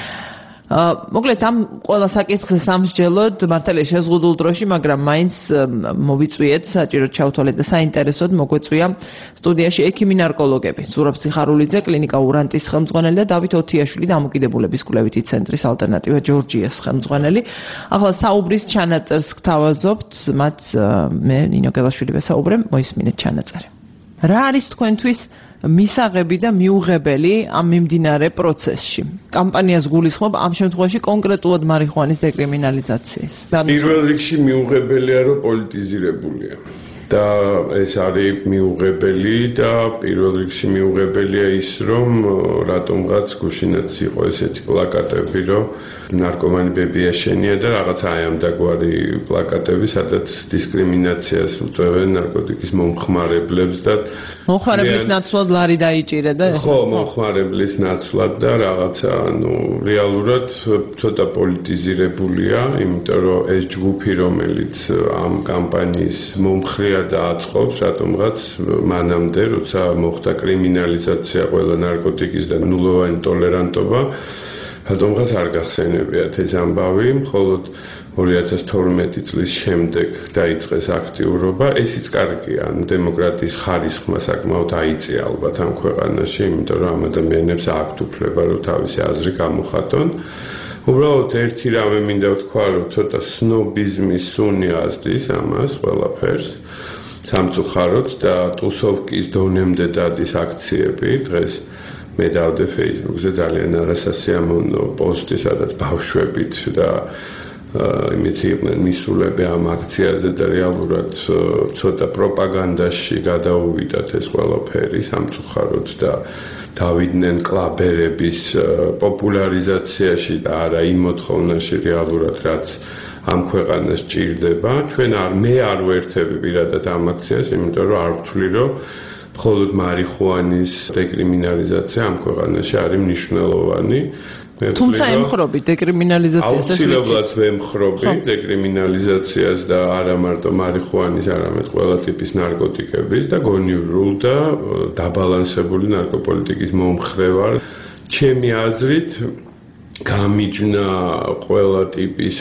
მოკლედ ამ ყველა საკითხზე სამსჯელოდ მართალია შეზღუდულ დროში, მაგრამ მაინც მოვიწვიეთ საჭიროდ ჩავთვალეთ და საინტერესოდ მოგვეწვია სტუდიაში ექიმი ნარკოლოგები ზურაბ სიხარულიძე, კლინიკა ურანტის ხელმძღვანელი და დავით ოთიაშვილი დამოკიდებულების კვლევითი ცენტრის ალტერნატივა ჯორჯიას ხელმძღვანელი. ახლა საუბრის ჩანაწერს გთავაზობთ, მათ მე ნინო გელაშვილი ვესაუბრე, მოისმინეთ ჩანაწერი. რა არის თქვენთვის მისაღები და მიუღებელი ამ მიმდინარე პროცესში? კამპანიას გულისხმობ ამ შემთხვევაში კონკრეტულად მარიხუანის დეკრიმინალიზაციას. პირველ რიგში მიუღებელია, რომ პოლიტიზირებულია. და ეს არის მიუღებელი და პირველ რიგში მიუღებელია ის, რომ რატომღაც გუშინაც იყო ესეთი პლაკატები, რომ ნარკომანი ბებია და რაღაცა აი ამ დაგვარი პლაკატები, სადაც დისკრიმინაციას უწევენ ნარკოტიკის მომხმარებლებს და მომხმარებლის ნაცვლად ლარი დაიჭირა და ეს. ხო, მომხმარებლის ნაცვლად და რაღაცა, რეალურად ცოტა პოლიტიზირებულია, იმიტომ რომ ეს ჯგუფი, რომელიც ამ კამპანიის მომხრეა დააწყობს, რატომღაც მანამდე, როცა მოხდა კრიმინალიზაცია ყველა ნარკოტიკის და ნულოვანი ტოლერანტობა, რატომღაც არ გახსენებიათ ეს ამბავი, მხოლოდ 2012 წლის შემდეგ დაიწყეს აქტიურობა. ესიც კარგია, დემოკრატიის ხარისხმა საკმაოდ აიწია ალბათ ამ ქვეყანაში, იმიტომ რომ ამ ადამიანებს აქვთ უფლება, რომ თავისი აზრი გამოხატონ. უბრალოდ ერთი რამე მინდა ვთქვა, რომ ცოტა სნობიზმის სუნი აზდის ამას ყველაფერს. სამწუხაროდ და ტუსოვკის დონემდე დადის აქციები დღეს მე დავდე Facebook-ზე ძალიან არასასიამოვნო პოსტი, სადაც ბავშვებით და იმითი იყვნენ მისულები ამ აქციაზე და რეალურად ცოტა პროპაგანდაში გადაუვიდათ ეს ყველაფერი სამწუხაროდ და დავიდნენ კლაბერების პოპულარიზაციაში და არა იმ მოთხოვნაში რეალურად რაც ამ ქვეყანას ჭირდება. მე არ ვერთები პირადად ამ აქციას, იმიტომ რომ არ ვთვლი, რომ მხოლოდ მარიხუანის დეკრიმინალიზაცია ამ ქვეყანაში არის მნიშვნელოვანი. თუმცა ემხრობი დეკრიმინალიზაციას აუცილებლად ვემხრობი დეკრიმინალიზაციას და არა მარტო მარიხუანის, არამედ ყველა ტიპის ნარკოტიკების და გონივრულ და დაბალანსებული ნარკოპოლიტიკის მომხრე ვარ. ჩემი აზრით გამიჯნა ყველა ტიპის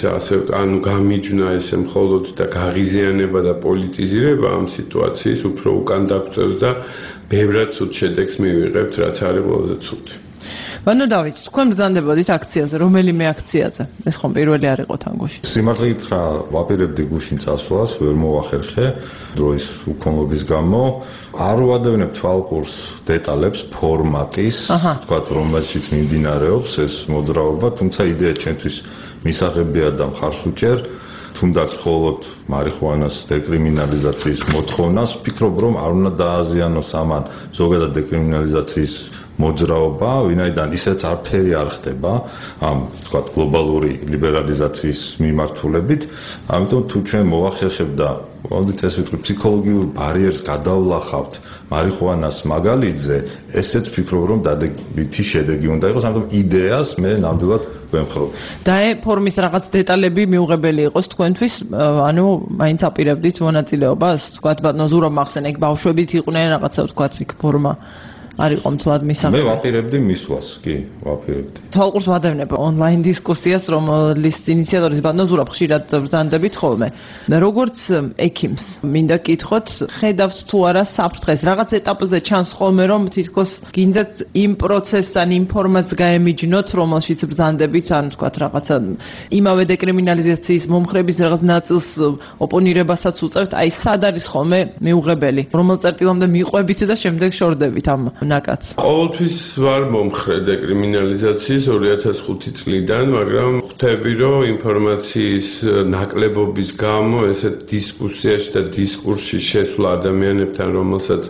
გამიჯნა ესე მხოლოდ და გაღიზიანება და პოლიტიზირება ამ სიტუაციის უფრო უკან დაგწევს და ბევრად ცუდ შედეგს მივიღებთ, რაც არის ყველაზე ცუდი. ვანო დავით, თქვენ ბრძანდებოდით აქციაზე, რომელიმე აქციაზე? ეს ხომ პირველი არ იყო თანგოში. სიმართლე გითხრა, ვაპირებდი გუშინ წასვლას, ვერ მოვახერხე დროის უქონლობის გამო. არ ვადევნებ თვალყურს დეტალებს ფორმატის, თქვათ, რომელშიც მიმდინარეობს ეს მოძრაობა, თუმცა იდეა ჩემთვის მისაღებია და მხარს უჭერ. თუნდაც მხოლოდ მარიხუანას დეკრიმინალიზაციის მოთხოვნას ვფიქრობ, რომ არ უნდა დააზიანოს ამან ზოგადად დეკრიმინალიზაციის მოძრაობა, ვინაიდან ისეც არაფერი არ ხდება ამ თქვათ გლობალური ლიბერალიზაციის მიმართულებით, ამიტომ თუ ჩვენ მოვახერხებთ და მოდით ეს ვიტყვი ფსიქოლოგიურ ბარიერს გადავლახავთ მარიხუანას მაგალითზე, ესეც ვფიქრობ, რომ დადებითი შედეგი უნდა იყოს, ამიტომ იდეას მე ნამდვილად ვემხრობ. და ფორმის რაღაც დეტალები მიუღებელი იყოს თქვენთვის, ანუ მაინც აპირებდით მონაწილეობას, თქვათ ბატონო ზურაბ მახსენე, იქ ბავშვებით იყვნენ რაღაცა თქვათ იქ ფორმა არ იყო მთლად მისაღები. მე ვაპირებდი მისვლას, კი, ვაპირებდი. თვალყურს ვადევნებ ონლაინ დისკუსიას, რომლის ინიციატორის ბატონო ზურაბ ხშირად ბრძანდებით ხოლმე. როგორც ექიმს, მინდა გკითხოთ, ხედავთ თუ არა საფრთხეს, რაღაც ეტაპზე ჩანს ხოლმე, რომ თითქოს გინდათ იმ პროცესთან იმ ფორმატს გაემიჯნოთ, რომელშიც ბრძანდებით, ან თქვათ რაღაცა იმავე დეკრიმინალიზაციის მომხრების რაღაც ნაწილს ოპონირებასაც უწევთ, აი სად არის ხოლმე მიუღებელი, რომელ წერტილამდე მიყვებით და შემდეგ შორდებით ამ ნაკაც. ყოველთვის ვარ მომხრე დეკრიმინალიზაციის 2005 წლიდან, მაგრამ ხვდები, რომ ინფორმაციის ნაკლებობის გამო ესეთ დისკუსიაში და დისკურსში შესვლა ადამიანებთან, რომელსაც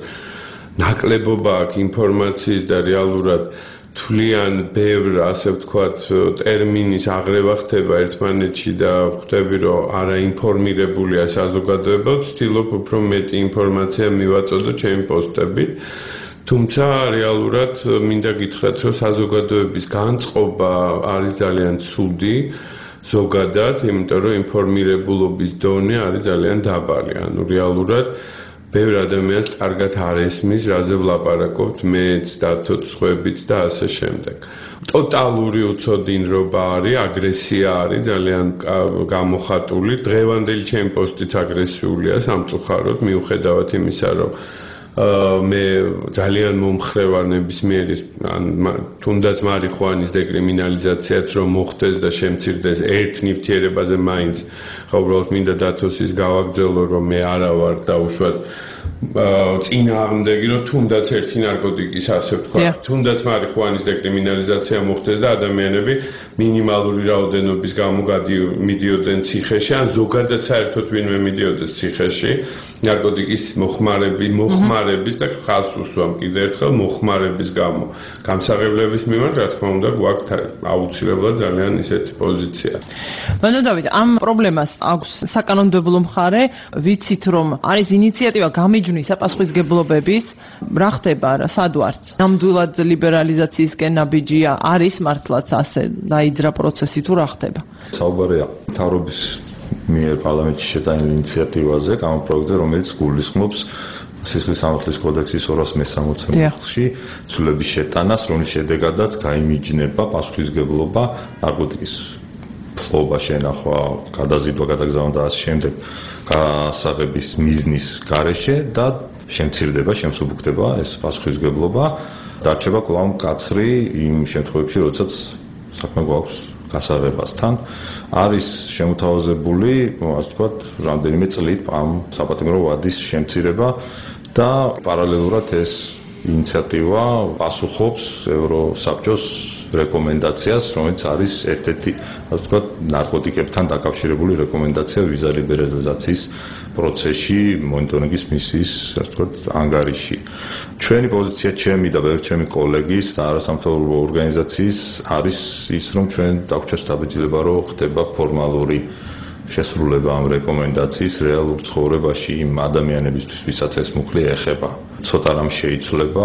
ნაკლებობა აქვს ინფორმაციის და რეალურად თვლიან ბევრ, ასე ვთქვათ, ტერმინის აღრევა ხდება ერთმანეთში და ხვდები, რომ არაინფორმირებულია საზოგადოება, ვცდილობ უფრო მეტი ინფორმაცია მივაწოდო ჩემი პოსტებით. თუმცა რეალურად მინდა გითხრათ, რომ საზოგადოების განწყობა არის ძალიან ცუდი ზოგადად, იმიტომ რომ ინფორმირებულობის დონე არის ძალიან დაბალი. ანუ რეალურად ბევრ ადამიანს კარგად არ ესმის, რაზე ვლაპარაკობთ მეც და ცოცხლებით და ასე შემდეგ. ტოტალური უცოდინრობა არის, აგრესია არის ძალიან გამოხატული. დღევანდელი ჩემი პოსტიც აგრესიულია სამწუხაროდ, მიუხედავად იმისა, რომ მე ძალიან მომხრე ვარ ნებისმიერი თუნდაც მარიხუანის დეკრიმინალიზაციაც რომ მოხდეს და შემცირდეს ერთ ნივთიერებაზე მაინც უბრალოდ მინდა დათოს ის გავაგრძელო რომ მე არა ვარ დაუშვათ წინააღმდეგი რომ თუნდაც ერთი ნარკოტიკის ასე ვთქვა თუნდაც მარიხუანის დეკრიმინალიზაცია მოხდეს და ადამიანები მინიმალური რაოდენობის გამო მიდიოდნენ ციხეში ან ზოგადად საერთოდ ვინმე მიდიოდეს ციხეში ნარკოტიკის მოხმარების და ხალხს უსვამ კიდევ ერთხელ მოხმარების გამო გამსაღებლების მიმართ რა თქმა უნდა გვაქვს აუცილებლად ძალიან ისეთი პოზიცია. ბატონო დავით, ამ პრობლემას აქვს საკანონმდებლო მხარე, ვიცით რომ არის ინიციატივა გამიჯვნის საპასუხისმგებლობების, რა ხდება რა, სად ვართ? ნამდვილად ლიბერალიზაციისკენ ნაბიჯია არის მართლაც ასე დაიძრა პროცესი თუ რა ხდება? საუბარია მთავრობის მიერ პარლამენტში შეტანილ ინიციატივაზე, კანონპროექტზე, რომელიც გულისხმობს სისხლის-სამართლის კოდექსის 260-ში ცვლილების შეტანას, რომლის შედეგადაც გაიმიჯნება პასუხისმგებლობა ნარკოტიკის ფლობა, შენახვა, გადაზიდვა, გადაგზავნა და ასე შემდეგ გასაღების მიზნის გარეშე და შემცირდება, შემსუბუქდება ეს პასუხისმგებლობა, დარჩება კვლავ მკაცრი იმ შემთხვევებში, როდესაც საქმე გვაქვს გასაღებასთან არის შემოთავაზებული, ასე ვთქვათ, რამდენიმე წლით ამ საპატიმრო ვადის შემცირება და პარალელურად ეს ინიციატივა პასუხობს ევროსაბჭოს რეკომენდაციას, რომელიც არის ერთ-ერთი, ასე ვთქვათ, ნარკოტიკებთან დაკავშირებული რეკომენდაცია ვიზა ლიბერალიზაციის პროცესში მონიტორინგის მისიის, ასე ვთქვათ, ანგარიში. ჩვენი პოზიცია, ჩემი და ბევრი ჩემი კოლეგის და არასამთავრობო ორგანიზაციის არის ის, რომ ჩვენ დაგვჭირს დაბეჭდილება, რომ ხდება ფორმალური შესრულება ამ რეკომენდაციის რეალურ ცხოვრებაში იმ ადამიანებისთვის, ვისაც ეს მუხლი ეხება. ცოტა რამ შეიცვლება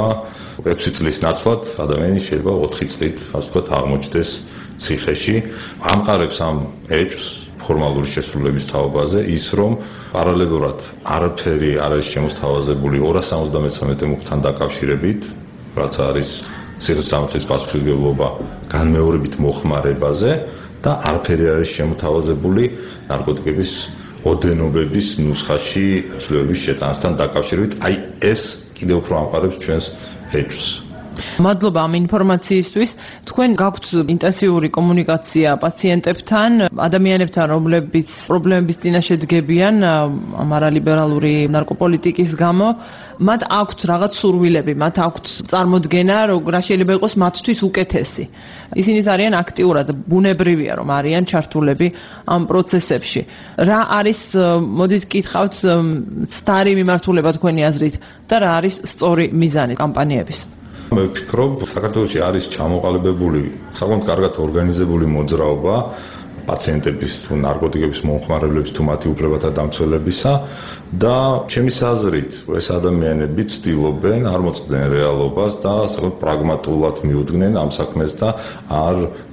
6 წლის ნაცვლად ადამიანი შეიძლება 4 წლით, ასე ვთქვათ, აღმოჩნდეს ციხეში. ამყარებს ამ ეჭვს ფორმალური შესრულების თაობაზე ის, რომ პარალელურად არაფერი არ არის შემოსთავაზებული 273 მუხლთან დაკავშირებით, რაც არის სიხესამხის პასუხისმგებლობა განმეორებით მოხმარებაზე და არაფერი არ არის შემოთავაზებული ნარკოტიკების ოდენობების ნუსხაში ცვლილების შეტანასთან დაკავშირებით. აი ეს კიდევ უფრო ამყარებს ჩვენს ეჭვს. მადლობა ამ ინფორმაციისთვის. თქვენ გაქვთ ინტენსიური კომუნიკაცია პაციენტებთან, ადამიანებთან, რომლებიც პრობლემების წინაშე დგებიან ამ არალიბერალური ნარკოპოლიტიკის გამო. მათ აქვთ რაღაც სურვილები, მათ აქვთ წარმოდგენა, რა შეიძლება იყოს მათთვის უკეთესი. ისინიც არიან აქტიურად, ბუნებრივია, რომ არიან ჩართულები ამ პროცესებში. რა არის, მოდით გკითხავთ, ცდარი მიმართულება თქვენი აზრით და რა არის სწორი მიზანი კამპანიების? მე ვფიქრობ, საქართველოში არის ჩამოყალიბებული საკმაოდ კარგად ორგანიზებული მოძრაობა პაციენტების თუ ნარკოტიკების მომხმარებლების თუ მათი უფლებათა დამცველებისა და ჩემი აზრით ეს ადამიანები ცდილობენ არ მოწყვეტენ რეალობას და საკმაოდ პრაგმატულად მიუძღნენ ამ საქმეს და არ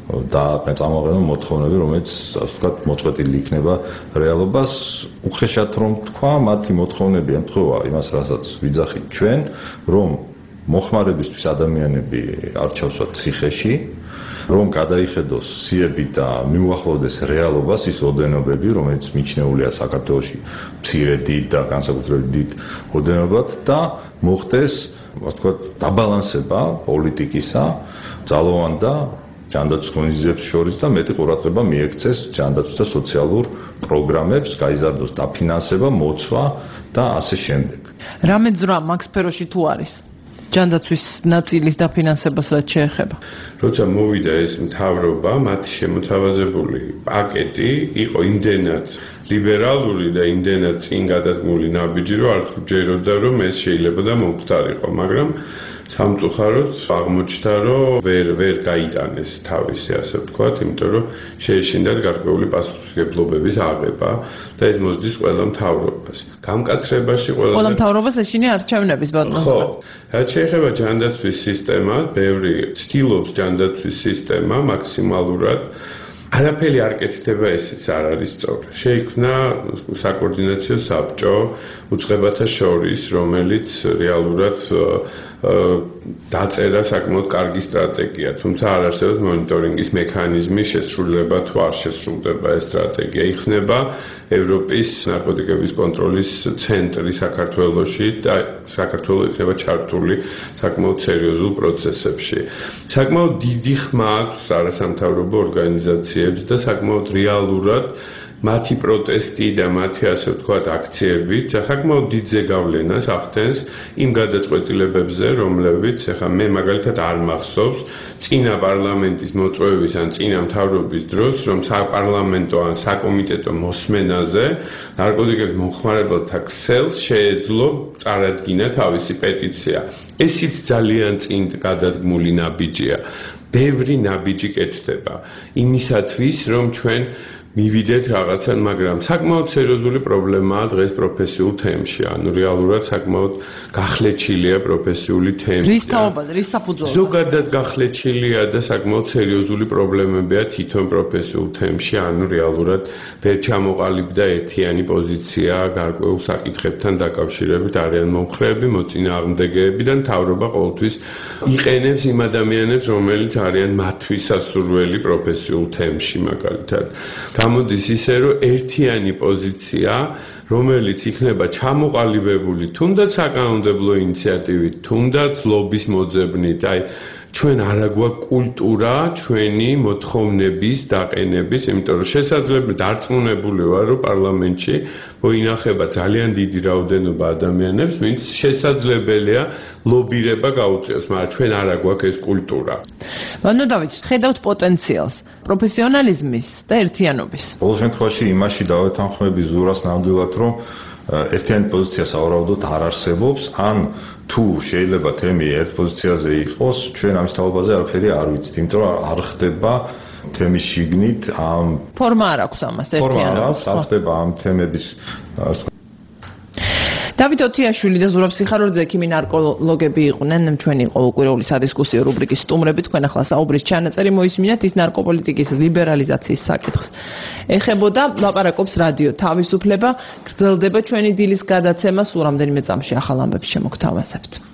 წამოაყენონ მოთხოვნები, რომელიც ასე ვთქვათ მოწყვეტილი იქნება რეალობას. უხეშად რომ თქვა, მათი მოთხოვნები ემთხვევა იმას, რასაც ვიძახით ჩვენ, რომ მოხმარებისთვის ადამიანები არ ჩავსვათ ციხეში, რომ გადაიხედოს სიები და მიუახლოვდეს რეალობას ის ოდენობები, რომელიც მიჩნეულია საქართველოში მცირე დიდ და განსაკუთრებით დიდ ოდენობად და მოხდეს, ასე ვთქვათ, დაბალანსება პოლიტიკისა, ძალოვან და ჯანდაცვის ღონისძიებებს შორის და მეტი ყურადღება მიექცეს ჯანდაცვის და სოციალურ პროგრამებს, გაიზარდოს დაფინანსება, მოცვა და ასე შემდეგ. რამე ძრა მაგ სფეროში თუ არის? ჯანდაცვის ნაწილის დაფინანსებას რაც შეეხება. როცა მოვიდა ეს მთავრობა, მათი შემოთავაზებული პაკეტი იყო იმდენად ლიბერალური და იმდენად წინ გადადგმული ნაბიჯი, რომ არ გჯეროდა, რომ ეს შეიძლება და მომხდარიყო, მაგრამ სამწუხაროდ აღმოჩნდა, რომ ვერ გაიტანეს თავისი, ასე ვთქვათ, იმიტომ რომ შეეშინდათ გარკვეული პასუხისმგებლობების აღება და ეს მოსდის ყველა მთავრობას. გამკაცრებაში ყველა მთავრობას ეშინია არჩევნების ბატონო. ხო, რაც შეეხება ჯანდაცვის სისტემას, ბევრი ცდილობს ჯანდაცვის სისტემა მაქსიმალურად არაფერი არ კეთდება, ესეც არ არის სწორი. შეიქმნა საკოორდინაციო საბჭო უწყებათა შორის, რომელიც რეალურად დაწერა საკმაოდ კარგი სტრატეგია, თუმცა არ არსებობს მონიტორინგის მექანიზმი, შესრულება თუ არ შესრულდება ეს სტრატეგია. იხსნება ევროპის ნარკოტიკების კონტროლის ცენტრი საქართველოში და საქართველო იქნება ჩართული საკმაოდ სერიოზულ პროცესებში. საკმაოდ დიდი ხმა აქვს არასამთავრობო ორგანიზაციებს და საკმაოდ რეალურად მათი პროტესტი და მათი ასე ვთქვათ აქციები საკმაოდ დიდ ზეგავლენას ახდენს იმ გადაწყვეტილებებზე, რომლებიც ახლა მე მაგალითად არ მახსოვს წინა პარლამენტის მოწვევის ან წინა მთავრობის დროს, რომ საპარლამენტო ან საკომიტეტო მოსმენაზე ნარკოტიკების მომხმარებელთა ქსელს შეეძლო წარადგინა თავისი პეტიცია. ესიც ძალიან წინ გადადგმული ნაბიჯია. ბევრი ნაბიჯი კეთდება იმისათვის, რომ ჩვენ მივიდეთ რაღაცან, მაგრამ საკმაოდ სერიოზული პრობლემაა დღეს პროფესიულ თემში. ანუ რეალურად საკმაოდ გახლეჩილია პროფესიული თემი. რის თაობაზე, რის საფუძველზე? ზოგადად გახლეჩილია და საკმაოდ სერიოზული პრობლემებია თვითონ პროფესიულ თემში. ანუ რეალურად ვერ ჩამოყალიბდა ერთიანი პოზიცია გარკვეულ საკითხებთან დაკავშირებით, არიან მომხრეები, მოწინააღმდეგეები და მთავრობა ყოველთვის იყენებს იმ ადამიანებს, რომელიც არიან მათთვის სასურველი პროფესიულ თემში მაგალითად. გამოდის ისე, რომ ერთიანი პოზიცია, რომელიც იქნება ჩამოყალიბებული თუნდაც საკანონმდებლო ინიციატივით, თუნდაც ლობის მოძებნით, აი ჩვენ არა გვაქვს კულტურა ჩვენი მოთხოვნების დაყენების, იმიტომ რომ შესაძლებელი დარწმუნებული ვარ, რომ პარლამენტში მოინახება ძალიან დიდი რაოდენობა ადამიანებს, ვინც შესაძლებელია ლობირება გაუწიოს, მაგრამ ჩვენ არა გვაქვს ეს კულტურა. ბანო დავით, ხედავთ პოტენციალს, პროფესიონალიზმის და ერთიანობის. ყოველ შემთხვევაში იმაში დავეთანხმები ზურას ნამდვილად, რომ ერთიანი პოზიცია სავარაუდოდ არ არსებობს, ან თუ შეიძლება თემი ერთ პოზიციაზე იყოს, ჩვენ ამის თავობაზე არაფერი არ ვიცით, იმიტომ რომ არ ხდება თემის შიგნით ამ ფორმა არ აქვს ამას ერთიანობას. არ ხდება ამ თემების დავით ოთიაშვილი და ზურაბ სიხარულიძე ექიმი ნარკოლოგები იყვნენ ჩვენი ყოველკვირეული სადისკუსიო რუბრიკის სტუმრები. თქვენ ახლა საუბრის ჩანაწერი მოისმინეთ ის ნარკოპოლიტიკის ლიბერალიზაციის საკითხს ეხებოდა. ლაპარაკობს რადიო თავისუფლება. გრძელდება ჩვენი დილის გადაცემა, სულ რამდენიმე წამში ახალ ამბებს შემოგთავაზებთ.